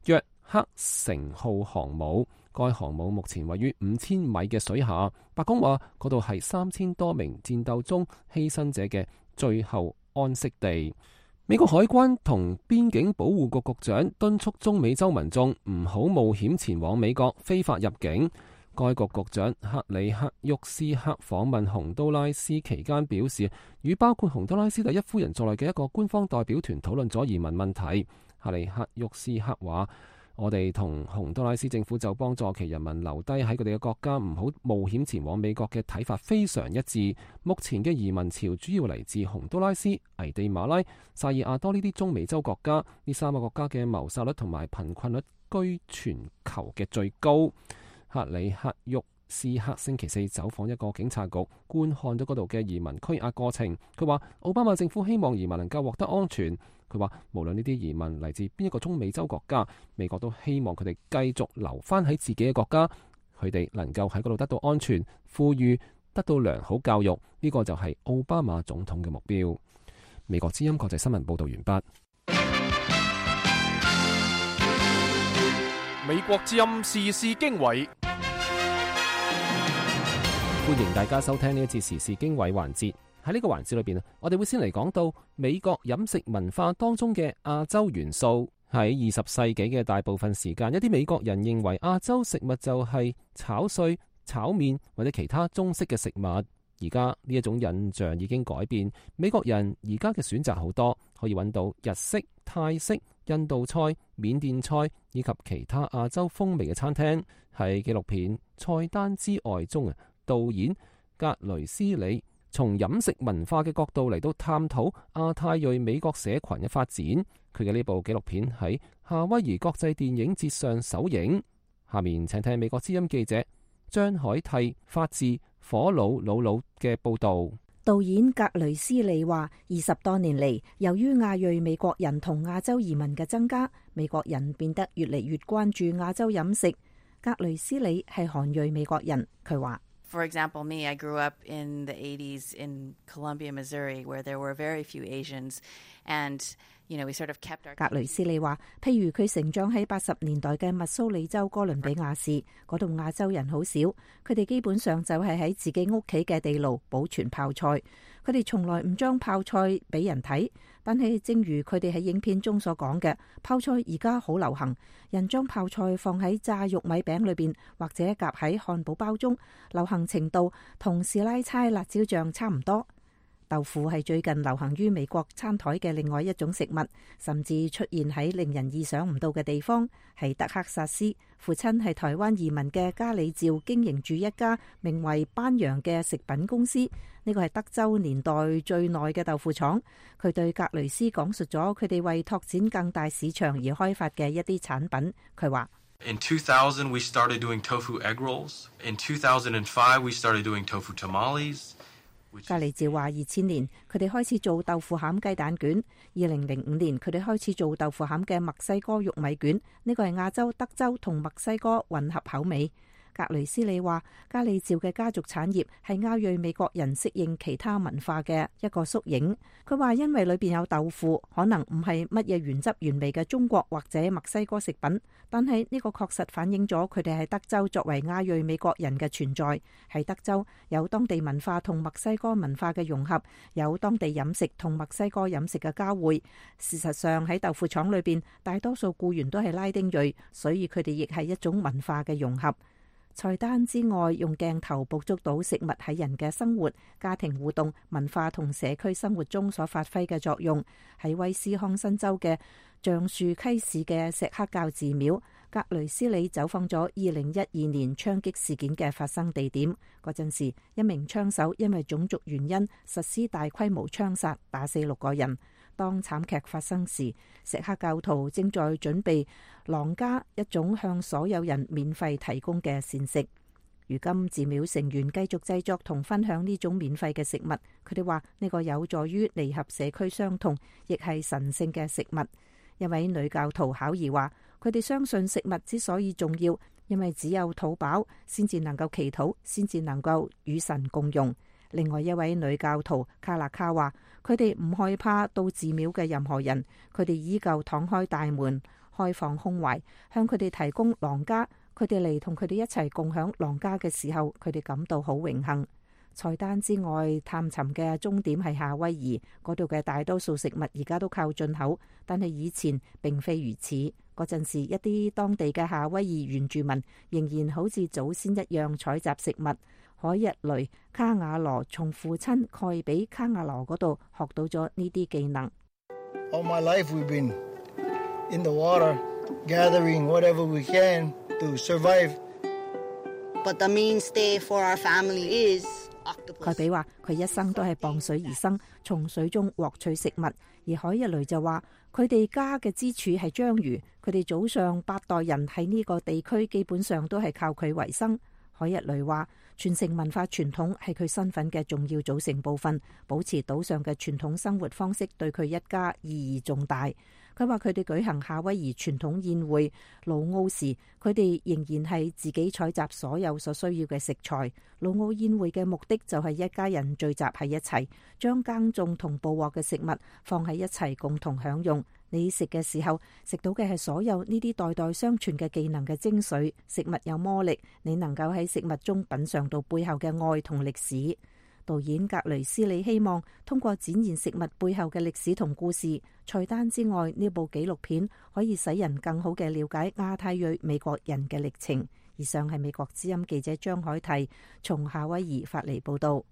克城號航母。該航母目前位於五千米嘅水下。白宮話嗰度係三千多名戰鬥中犧牲者嘅最後安息地。美國海關同邊境保護局局長敦促中美洲民眾唔好冒險前往美國非法入境。該局局長克里克沃斯克訪問洪都拉斯期間表示，與包括洪都拉斯第一夫人在內嘅一個官方代表團討論咗移民問題。克里克沃斯克話：我哋同洪都拉斯政府就幫助其人民留低喺佢哋嘅國家，唔好冒險前往美國嘅睇法非常一致。目前嘅移民潮主要嚟自洪都拉斯、危地馬拉、薩爾瓦多呢啲中美洲國家。呢三個國家嘅謀殺率同埋貧困率居全球嘅最高。克里克沃斯克星期四走訪一個警察局，觀看咗嗰度嘅移民拘押過程。佢話奧巴馬政府希望移民能夠獲得安全。佢話無論呢啲移民嚟自邊一個中美洲國家，美國都希望佢哋繼續留翻喺自己嘅國家，佢哋能夠喺嗰度得到安全、富裕、得到良好教育。呢個就係奧巴馬總統嘅目標。美國之音國際新聞報道完畢。 美國之音時事經緯， 歡迎大家收聽呢一節時事經緯環節。喺呢個環節裏邊，我哋會先嚟講到美國飲食文化當中嘅亞洲元素。喺二十世紀嘅大部分時間，一啲美國人認為亞洲食物就係炒碎、炒麵或者其他中式嘅食物。而家呢一種印象已經改變，美國人而家嘅選擇好多，可以揾到日式、泰式、印度菜、緬甸菜以及其他亞洲風味嘅餐廳。喺紀錄片《菜單之外》中啊，導演格雷斯里從飲食文化嘅角度嚟到探討亞太裔美國社群嘅發展。佢嘅呢部紀錄片喺夏威夷國際電影節上首映。下面請聽美國之音記者張海蒂發自火爐魯魯嘅報道。 導演格雷斯利話：二十多年嚟，由於亞裔美國人同亞洲移民嘅增加，美國人變得越嚟越關注亞洲飲食。格雷斯利係韓裔美國人，佢話 ：For example, me, I grew up in the eighties in Columbia, Missouri, where there were very few Asians, and you know we sort of kept our. 格雷斯利話：譬如佢成長喺八十年代嘅密蘇里州哥倫比亞市，嗰度亞洲人好少，佢哋基本上就係喺自己屋企嘅地牢保存泡菜，佢哋從來唔將泡菜俾人睇。但係正如佢哋喺影片中所講嘅，泡菜而家好流行，人將泡菜放喺炸玉米餅裏邊，或者夾喺漢堡包中，流行程度同士拉差辣椒醬差唔多。豆腐係最近流行於美國餐台嘅另外一種食物，甚至出現喺令人意想唔到嘅地方。係德克薩斯，父親係台灣移民嘅加里照經營住一家名為班揚嘅食品公司。呢個係德州年代最耐嘅豆腐廠。佢對格雷斯講述咗佢哋為拓展更大市場而開發嘅一啲產品。佢話 ：In two thousand, we started doing tofu egg rolls. In two thousand five, we started doing tofu tamales. 格里照話：二千年佢哋開始做豆腐餡雞蛋卷，二零零五年佢哋開始做豆腐餡嘅墨西哥玉米卷。呢個係亞洲、德州同墨西哥混合口味。格雷斯里話：加里照嘅家族產業係亞裔美國人適應其他文化嘅一個縮影。佢話因為裏邊有豆腐，可能唔係乜嘢原汁原味嘅中國或者墨西哥食品，但係呢個確實反映咗佢哋喺德州作為亞裔美國人嘅存在。喺德州有當地文化同墨西哥文化嘅融合，有當地飲食同墨西哥飲食嘅交匯。事實上喺豆腐廠裏邊，大多數僱員都係拉丁裔，所以佢哋亦係一種文化嘅融合。菜單之外，用鏡頭捕捉到食物喺人嘅生活、家庭互動、文化同社區生活中所發揮嘅作用。喺威斯康辛州嘅橡樹溪市嘅錫克教寺廟，格雷斯里走訪咗二零一二年槍擊事件嘅發生地點。嗰陣時，一名槍手因為種族原因實施大規模槍殺，打死六個人。當慘劇發生時，錫克教徒正在準備廊加，一種向所有人免費提供嘅膳食。如今寺廟成員繼續製作同分享呢種免費嘅食物，佢哋話呢個有助於彌合社區傷痛，亦係神聖嘅食物。一位女教徒考兒話，佢哋相信食物之所以重要，因為只有肚飽先至能夠祈禱，先至能夠與神共融。另外一位女教徒卡納卡話，佢哋唔害怕到寺廟嘅任何人，佢哋依舊敞開大門， 開放胸懷，向佢哋提供廊家。佢哋嚟同佢哋一齊共享廊家嘅時候，佢哋感到好榮幸。菜單之外，探尋嘅終點係夏威夷，嗰度嘅大多數食物而家都靠進口，但係以前並非如此。嗰陣時，一啲當地嘅夏威夷原住民仍然好似祖先一樣採集食物。海日雷卡瓦羅從父親蓋比卡瓦羅嗰度學到咗呢啲技能。 All my life we've been in the water, gathering whatever we can to survive. But the mainstay for our family is octopus. 蓋比話佢一生都係傍水而生，從水中獲取食物。而海日雷就話佢哋家嘅支柱係章魚，佢哋祖上八代人喺呢個地區基本上都係靠佢為生。海日雷話傳承文化傳統係佢身份嘅重要組成部分，保持島上嘅傳統生活方式對佢一家意義重大。佢話佢哋舉行夏威夷傳統宴會盧奧時，佢哋仍然係自己採集所有所需要嘅食材。盧奧宴會嘅目的就係一家人聚集喺一齊，將耕種同捕獲嘅食物放喺一齊共同享用。你食嘅時候食到嘅係所有呢啲代代相傳嘅技能嘅精髓。食物有魔力，你能夠喺食物中品嘗到背後嘅愛同歷史。導演格雷斯里希望通過展現食物背後嘅歷史同故事，菜單之外，呢部紀錄片可以使人更好嘅了解亞太裔美國人嘅歷程。以上係美國之音記者張海蒂從夏威夷發嚟報道。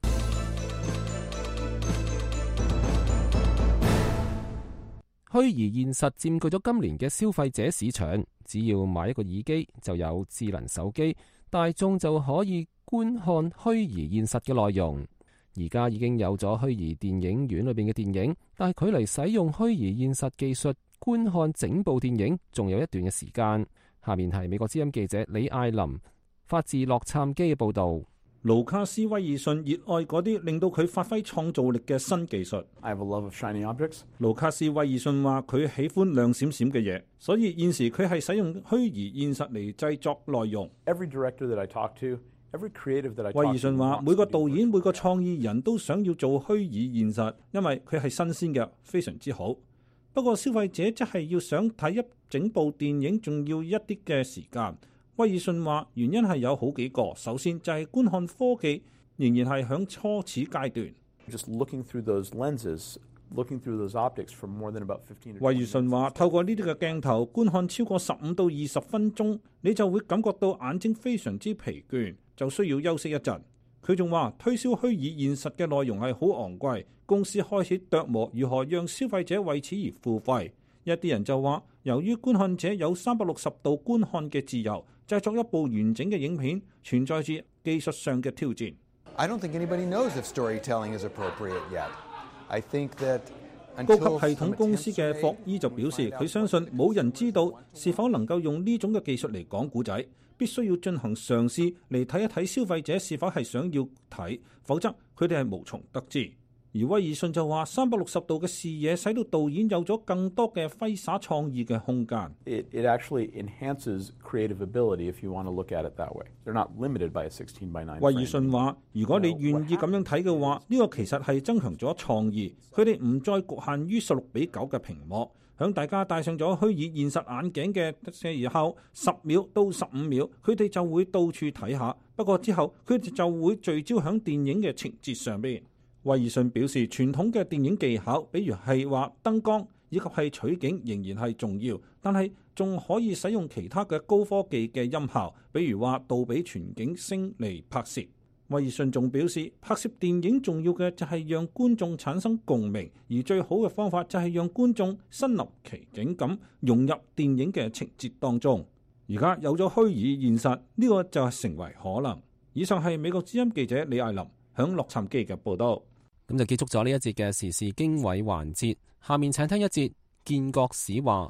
虛擬現實佔據咗今年嘅消費者市場，只要買一個耳機就有智能手機，大眾就可以觀看虛擬現實嘅內容。而家已經有咗虛擬電影院裏邊嘅電影，但係距離使用虛擬現實技術觀看整部電影仲有一段嘅時間。下面係美國之音記者李艾琳發自洛杉磯嘅報道。 盧卡斯威爾遜熱愛嗰啲令到佢發揮創造力嘅新技術。 I have a love of shiny objects. 盧卡斯威爾遜話佢喜歡亮閃閃嘅嘢，所以現時佢係使用虛擬現實嚟製作內容。 Every director that I talk to, every creative that I talk to. 威爾遜話每個導演、每個創意人都想要做虛擬現實，因為佢係新鮮嘅，非常之好。不過消費者則係要想睇一整部電影，仲要一啲嘅時間。威爾遜話原因係有好幾個，首先就係觀看科技仍然係響初始階段。 Just looking through those lenses, looking through those optics for more than about fifteen. 威爾遜話透過呢啲嘅鏡頭觀看超過十五到二十分鐘，你就會感覺到眼睛非常之疲倦，就需要休息一陣。佢仲話推銷虛擬現實嘅內容係好昂貴，公司開始琢磨如何讓消費者為此而付費。一啲人就話由於觀看者有三百六十度觀看嘅自由，製作一部完整嘅影片存在住技術上嘅挑戰。 I don't think anybody knows if storytelling is appropriate yet. I think that 高級系統公司嘅霍伊就表示，佢相信冇人知道是否能夠用呢種嘅技術嚟講故仔，必須要進行嘗試嚟睇一睇消費者是否係想要睇，否則佢哋係無從得知。而威爾遜就話三百六十度嘅視野使到導演有咗更多嘅揮灑創意嘅空間。 It, it actually enhances creative ability if you want to look at it that way. They're not limited by a sixteen by nine. 威爾遜話：如果你願意咁樣睇嘅話，呢個其實係增強咗創意。佢哋唔再局限於十六比九嘅屏幕，響大家戴上咗虛擬現實眼鏡嘅時候，十秒到十五秒，佢哋就會到處睇下。不過之後，佢哋就會聚焦響電影嘅情節上邊。威爾遜表示，傳統嘅電影技巧，比如係話燈光以及係取景，仍然係重要，但係仲可以使用其他嘅高科技嘅音效，比如話杜比全景聲嚟拍攝。威爾遜仲表示，拍攝電影重要嘅就係讓觀眾產生共鳴，而最好嘅方法就係讓觀眾身臨其境咁融入電影嘅情節當中。而家有咗虛擬現實，呢個就係成為可能。以上係美國之音記者李艾琳響洛杉磯嘅報道。 咁就結束咗呢一節嘅時事經緯環節，下面請聽一節建國史話。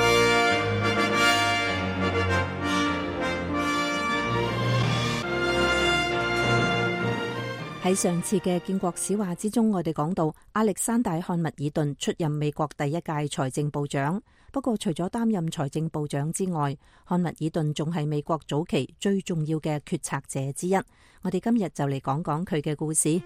喺上次嘅建國史話之中，我哋講到亞歷山大漢密爾頓出任美國第一屆財政部長。不過除咗擔任財政部長之外，漢密爾頓仲係美國早期最重要嘅決策者之一。我哋今日就嚟講講佢嘅故事。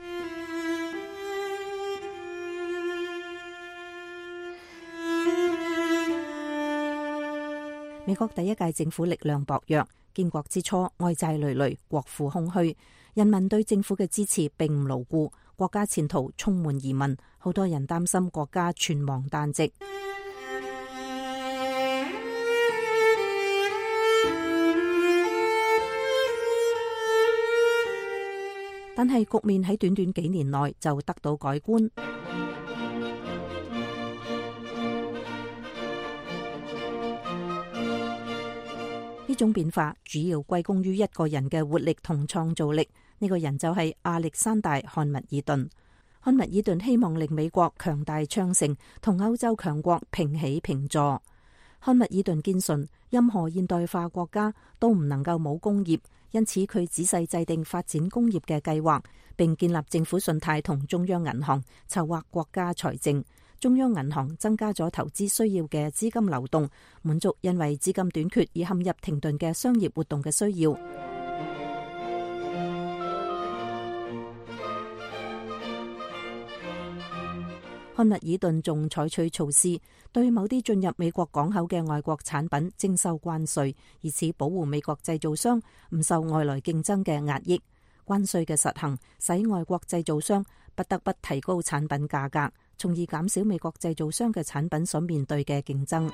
美國第一屆政府力量薄弱，建國之初外債累累，國庫空虛，人民對政府嘅支持並唔牢固，國家前途充滿疑問，好多人擔心國家存亡旦夕。但係局面喺短短幾年內就得到改觀。呢種變化主要歸功於一個人嘅活力同創造力，呢個人就係亞歷山大·漢密爾頓。漢密爾頓希望令美國強大昌盛，同歐洲強國平起平坐。漢密爾頓堅信，任何現代化國家都唔能夠冇工業，因此佢仔細制定發展工業嘅計劃，並建立政府信貸同中央銀行，籌劃國家財政。中央銀行增加咗投資需要嘅資金流動，滿足因為資金短缺而陷入停頓嘅商業活動嘅需要。漢密爾頓仲採取措施，對某啲進入美國港口嘅外國產品徵收關稅，以此保護美國製造商唔受外來競爭嘅壓抑。關稅嘅實行使外國製造商不得不提高產品價格，從而減少美國製造商嘅產品所面對嘅競爭。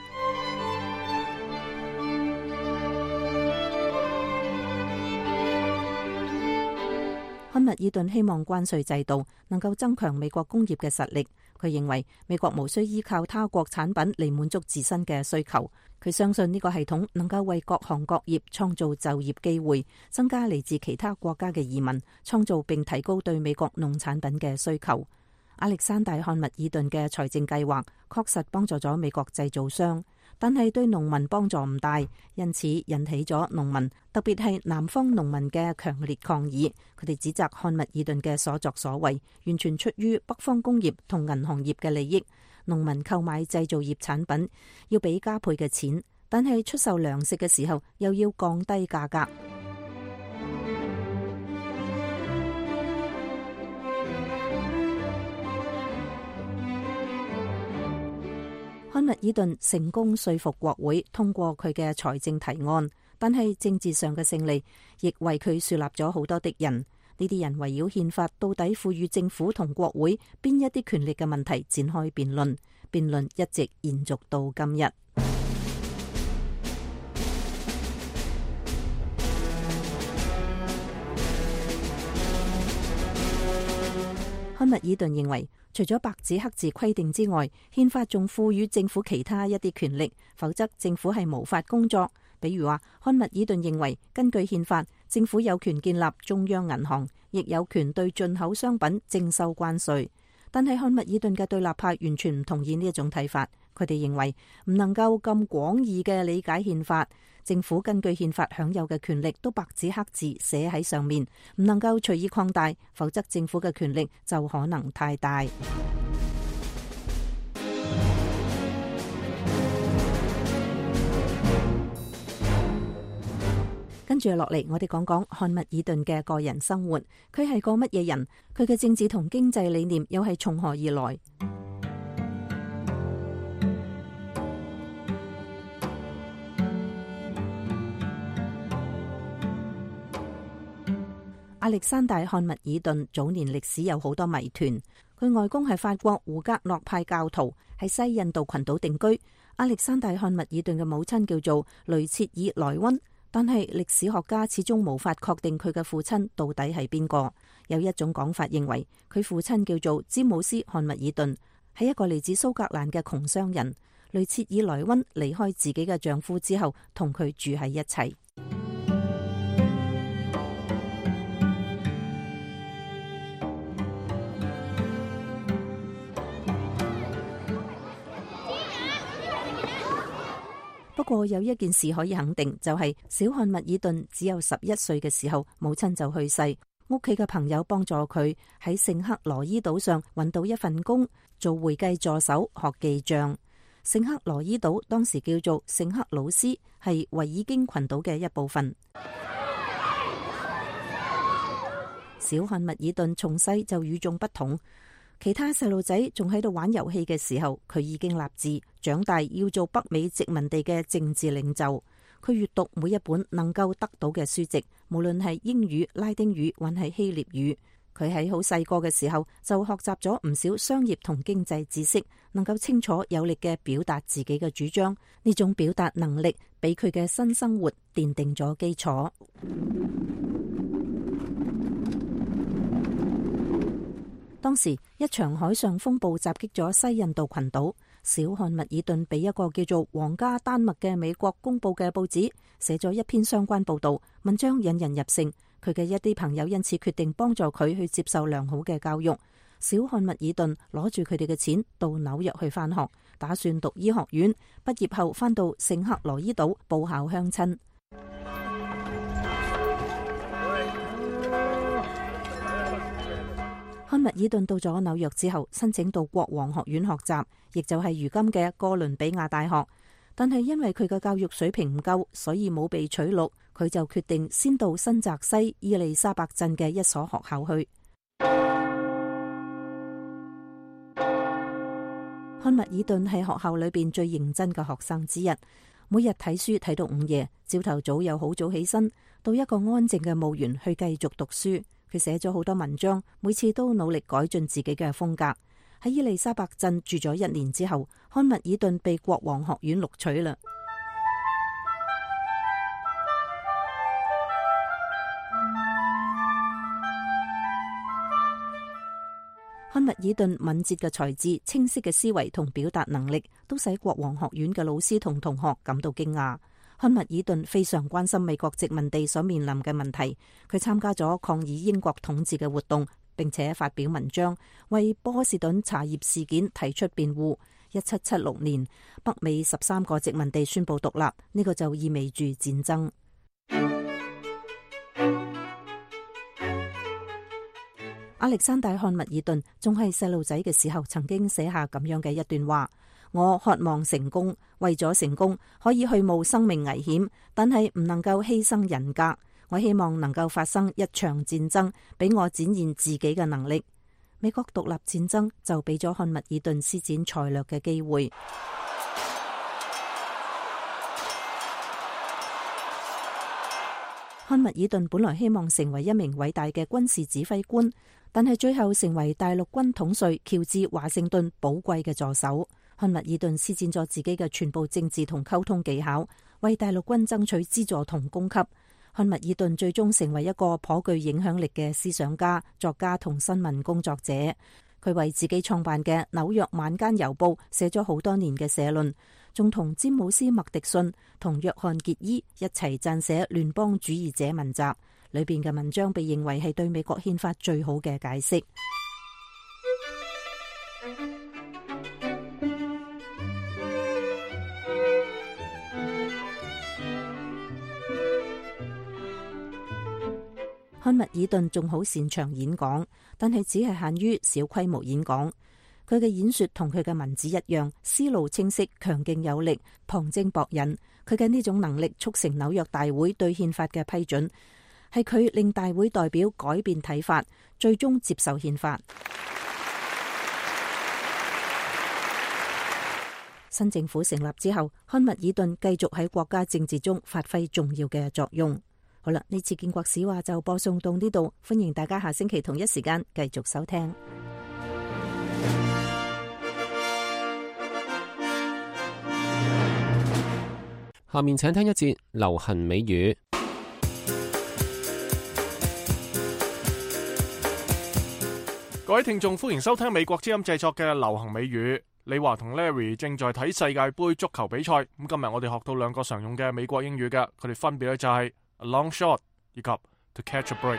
漢密爾頓希望關稅制度能夠增強美國工業嘅實力。佢認為美國無需依靠他國產品嚟滿足自身嘅需求。佢相信呢個系統能夠為各行各業創造就業機會，增加嚟自其他國家嘅移民，創造並提高對美國農產品嘅需求。亞歷山大·漢密爾頓嘅財政計劃確實幫助咗美國製造商，但係對農民幫助唔大，因此引起咗農民，特別係南方農民嘅強烈抗議。佢哋指責漢密爾頓嘅所作所為完全出於北方工業同銀行業嘅利益。農民購買製造業產品要俾加倍嘅錢，但係出售糧食嘅時候又要降低價格。漢密爾頓成功說服國會通過佢嘅財政提案，但係政治上嘅勝利亦為佢樹立咗好多敵人。呢啲人圍繞憲法到底賦予政府同國會邊一啲權力嘅問題展開辯論，辯論一直延續到今日。漢密爾頓認為，除咗白紙黑字規定之外，憲法仲賦予政府其他一啲權力，否則政府係無法工作。比如話，漢密爾頓認為根據憲法，政府有權建立中央銀行，亦有權對進口商品徵收關稅。但係漢密爾頓嘅對立派完全唔同意呢一種睇法，佢哋認為唔能夠咁廣義嘅理解憲法，政府根據憲法享有嘅權力都白紙黑字寫喺上面，唔能夠隨意擴大，否則政府嘅權力就可能太大。跟住落嚟，我哋講講漢密爾頓嘅個人生活。佢係個乜嘢人？佢嘅政治同經濟理念又係從何而來？亞歷山大·漢密爾頓早年歷史有好多謎團。佢外公係法國胡格諾派教徒，喺西印度群島定居。亞歷山大·漢密爾頓嘅母親叫做雷切爾·萊溫。但係歷史學家始終無法確定佢嘅父親到底係邊個。有一種講法認為佢父親叫做詹姆斯·漢密爾頓，係一個嚟自蘇格蘭嘅窮商人。雷切爾萊溫離開自己嘅丈夫之後，同佢住喺一齊。不過有一件事可以肯定，就係小漢密爾頓只有十一歲嘅時候，母親就去世。屋企嘅朋友幫助佢喺聖克羅伊島上揾到一份工，做會計助手，學記賬。聖克羅伊島當時叫做聖克魯斯，係維爾京群島嘅一部分。小漢密爾頓從細就與眾不同， 其他細路仔仲喺度玩遊戲嘅時候，佢已經立志長大要做北美殖民地嘅政治領袖。佢閱讀每一本能夠得到嘅書籍，無論係英語、拉丁語還係希臘語。佢喺好細個嘅時候就學習咗唔少商業同經濟知識，能夠清楚有力嘅表達自己嘅主張。呢種表達能力俾佢嘅新生活奠定咗基礎。當時一場海上風暴襲擊咗西印度群島，小漢密爾頓俾一個叫做《皇家丹麥》嘅美國公佈嘅報紙寫咗一篇相關報導，文章引人入勝。佢嘅一啲朋友因此決定幫助佢去接受良好嘅教育。小漢密爾頓攞住佢哋嘅錢到紐約去返學，打算讀醫學院，畢業後返到聖克羅伊島報效鄉親。漢密爾頓到咗紐約之後，申請到國王學院學習，亦就係如今嘅哥倫比亞大學。但係因為佢嘅教育水平唔夠，所以冇被取錄。佢就決定先到新澤西伊利沙伯鎮嘅一所學校去。漢密爾頓係學校裏邊最認真嘅學生之一，每日睇書睇到午夜，朝頭早又好早起身，到一個安靜嘅墓園去繼續讀書。佢寫咗好多文章，每次都努力改進自己嘅風格。喺伊利沙伯鎮住咗一年之後，漢密爾頓被國王學院錄取啦。漢密爾頓敏捷嘅才智、清晰嘅思維同表達能力，都使國王學院嘅老師同同學感到驚訝。漢密爾頓非常關心美國殖民地所面臨嘅問題，佢參加咗抗議英國統治嘅活動，並且發表文章為波士頓茶葉事件提出辯護。一七七六年，北美十三個殖民地宣布獨立，呢、這個就意味住戰爭。亞歷山大漢密爾頓仲係細路仔嘅時候，曾經寫下咁樣嘅一段話：我渴望成功，為咗成功可以去冒生命危險，但係唔能夠犧牲人格。我希望能夠發生一場戰爭，俾我展現自己嘅能力。美國獨立戰爭就俾咗漢密爾頓施展才略嘅機會。漢密爾頓本來希望成為一名偉大嘅軍事指揮官，但係最後成為大陸軍統帥喬治華盛頓寶貴嘅助手。漢密爾頓施展咗自己嘅全部政治同溝通技巧，為大陸軍爭取資助同供給。漢密爾頓最終成為一個頗具影響力嘅思想家、作家同新聞工作者。佢為自己創辦嘅紐約晚間郵報寫咗好多年嘅社論，仲同詹姆斯麥迪遜同約翰傑伊一齊撰寫聯邦主義者文集，裏邊嘅文章被認為係對美國憲法最好嘅解釋。漢密爾頓仲好擅長演講，但係只係限於小規模演講。佢嘅演說同佢嘅文字一樣，思路清晰、強勁有力、旁徵博引。佢嘅呢種能力促成紐約大會對憲法嘅批准，係佢令大會代表改變睇法，最終接受憲法。新政府成立之後，漢密爾頓繼續喺國家政治中發揮重要嘅作用。好啦，呢次建國史話就播送到呢度，歡迎大家下星期同一時間繼續收聽。 下面請聽一節流行美語。 各位聽眾，歡迎收聽美國之音製作嘅流行美語。李華同 Larry 正在睇世界杯足球比賽，咁今日我哋學到兩個常用嘅美國英語嘅，佢哋分別咧就係A long shot 以及 to catch a break。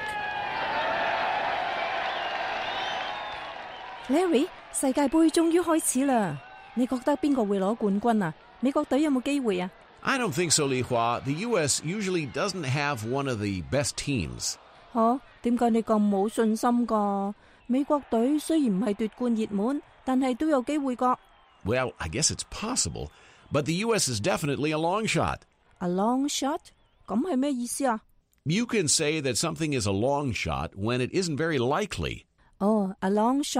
Larry， 世界杯終於開始啦，你覺得邊個會攞冠軍啊？美國隊有冇機會啊？ I don't think so, Li Hua. The U S usually doesn't have one of the best teams. 吓，點解你咁冇信心噶？美國隊雖然唔係奪冠熱門，但係都有機會噶。 Well, I guess it's possible, but the U S is definitely a long shot. A long shot？咁係咩意思啊？ You can say that something is a long shot when it isn't very likely. 哦，a long shot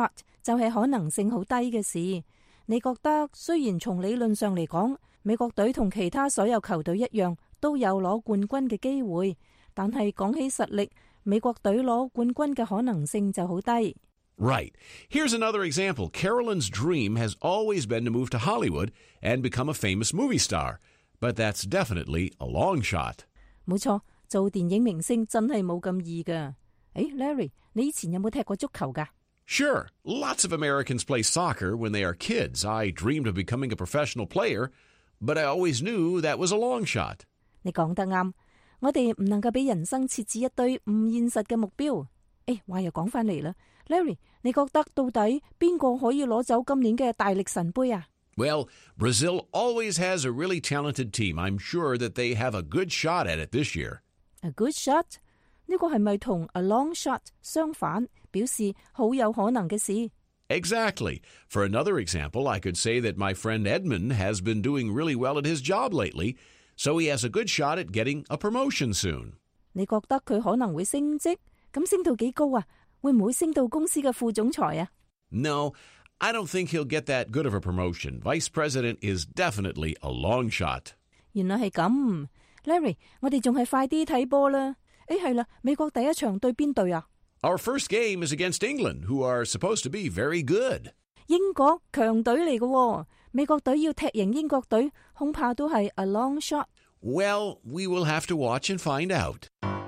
就係可能性好低嘅事。你覺得雖然從理論上嚟講，美國隊同其他所有球隊一樣都有攞冠軍嘅機會，但係講起實力，美國隊攞冠軍嘅可能性就好低。 Right. Here's another example. Carolyn's dream has always been to move to Hollywood and become a famous movie star, but that's definitely a long shot. 冇錯，做電影明星真係冇咁易㗎。誒 Larry， 你以前有冇踢過足球㗎？ Sure. Lots of Americans play soccer when they are kids. I dreamed of becoming a professional player, but I always knew that was a long shot. 你講得啱，我哋唔能夠俾人生設置一堆唔現實嘅目標。誒，話又講返嚟啦。Larry， 你覺得到底邊個可以攞走今年嘅大力神杯啊？ Well, Brazil always has a really talented team. I'm sure that they have a good shot at it this year. A good shot？ 呢個係咪同 a long shot 相反，表示好有可能嘅事？ Exactly. For another example, I could say that my friend Edmund has been doing really well at his job lately, so he has a good shot at getting a promotion soon. 你覺得佢可能會升職？咁升到幾高啊？會唔會升到公司嘅副總裁啊？ No, I don't think he'll get that good of a promotion. Vice President is definitely a long shot. 原來係咁 ，Larry， 我哋仲係快啲睇波啦。誒，係啦，美國第一場對邊隊啊？ Our first game is against England, who are supposed to be very good. 英國強隊嚟嘅，美國隊要踢贏英國隊，恐怕都係 a long shot. Well, we will have to watch and find out.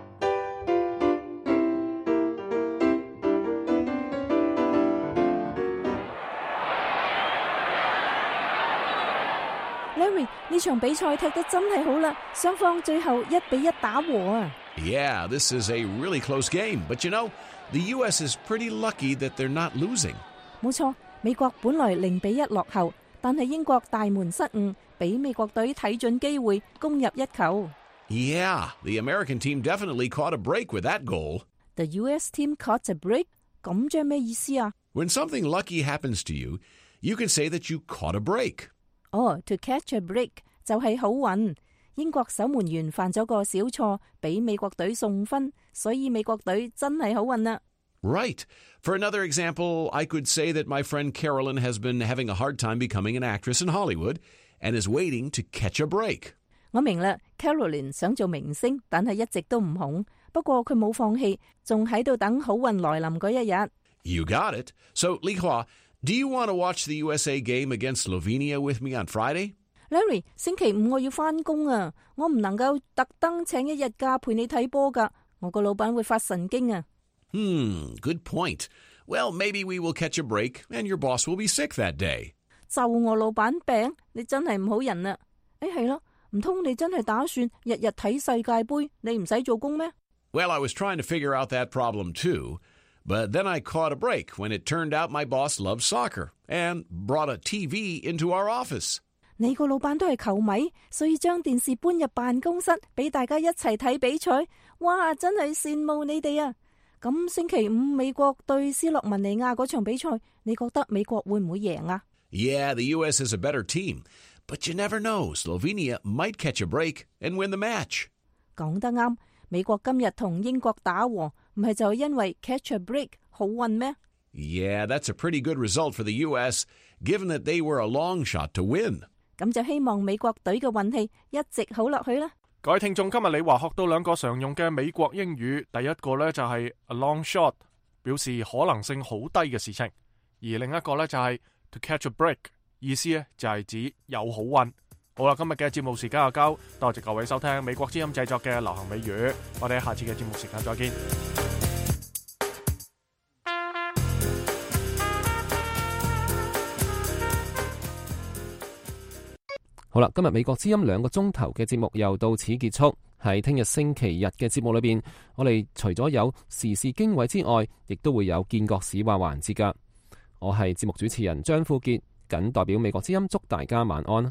Larry， 呢場比賽踢得真係好啦，雙方最後一比一打和啊！ Yeah, this is a really close game, but you know, the U S is pretty lucky that they're not losing. 冇錯，美國本來零比一落後，但係英國大門失誤，俾美國隊睇準機會攻入一球。 Yeah, the American team definitely caught a break with that goal. The U S team caught a break？ 咁即係咩意思啊？ When something lucky happens to you, you can say that you caught a break. 哦、oh, to catch a break 就係好運。英國守門員犯咗個小錯，俾美國隊送分，所以美國隊真係好運啦。 Right. For another example, I could say that my friend Carolyn has been having a hard time becoming an actress in Hollywood and is waiting to catch a break. 我明啦 ，Carolyn 想做明星，但係一直都唔紅。不過佢冇放棄，仲喺度等好運來臨嗰一日。 You got it. So, Li Hua, do you want to watch the U S A game against Slovenia with me on Friday?Larry， 星期五我要返工啊，我唔能夠特登請一日假陪你睇波㗎，我個老闆會發神經啊。 Hmm, good point. Well, maybe we will catch a break and your boss will be sick that day. 就我老闆病，你真係唔好人啊。誒係咯，唔通你真係打算日日睇世界盃，你唔使做工咩？ Well, I was trying to figure out that problem too, but then I caught a break when it turned out my boss loves soccer and brought a T V into our office. 你個老闆都係球迷，所以將電視搬入辦公室，俾大家一齊睇比賽。哇，真係羨慕你哋啊！咁星期五美國對斯洛文尼亞嗰場比賽，你覺得美國會唔會贏啊？ Yeah, the U S is a better team, but you never know. Slovenia might catch a break and win the match. 講得啱，美國今日同英國打和，唔係就係因為 catch a break 好運咩？ Yeah, that's a pretty good result for the U S, given that they were a long shot to win. 咁就希望美國隊嘅運氣一直好落去啦。 各位聽眾，今日李華學到兩個常用嘅美國英語，第一個呢就係 a long shot， 表示可能性好低嘅事情；而另一個呢就係 to catch a break， 意思呢就係指有好運。好啦，今日嘅節目時間就夠，多謝各位收聽美國之音製作嘅流行美語，我哋喺下次嘅節目時間再見。 好啦，今日美國之音兩個鐘頭嘅節目又到此結束。喺聽日星期日嘅節目裏邊，我哋除咗有時事經緯之外，亦都會有見國史話環節噶。我係節目主持人張富傑，謹代表美國之音祝大家晚安。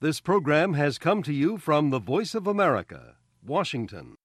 This program has come to you from the Voice of America, Washington.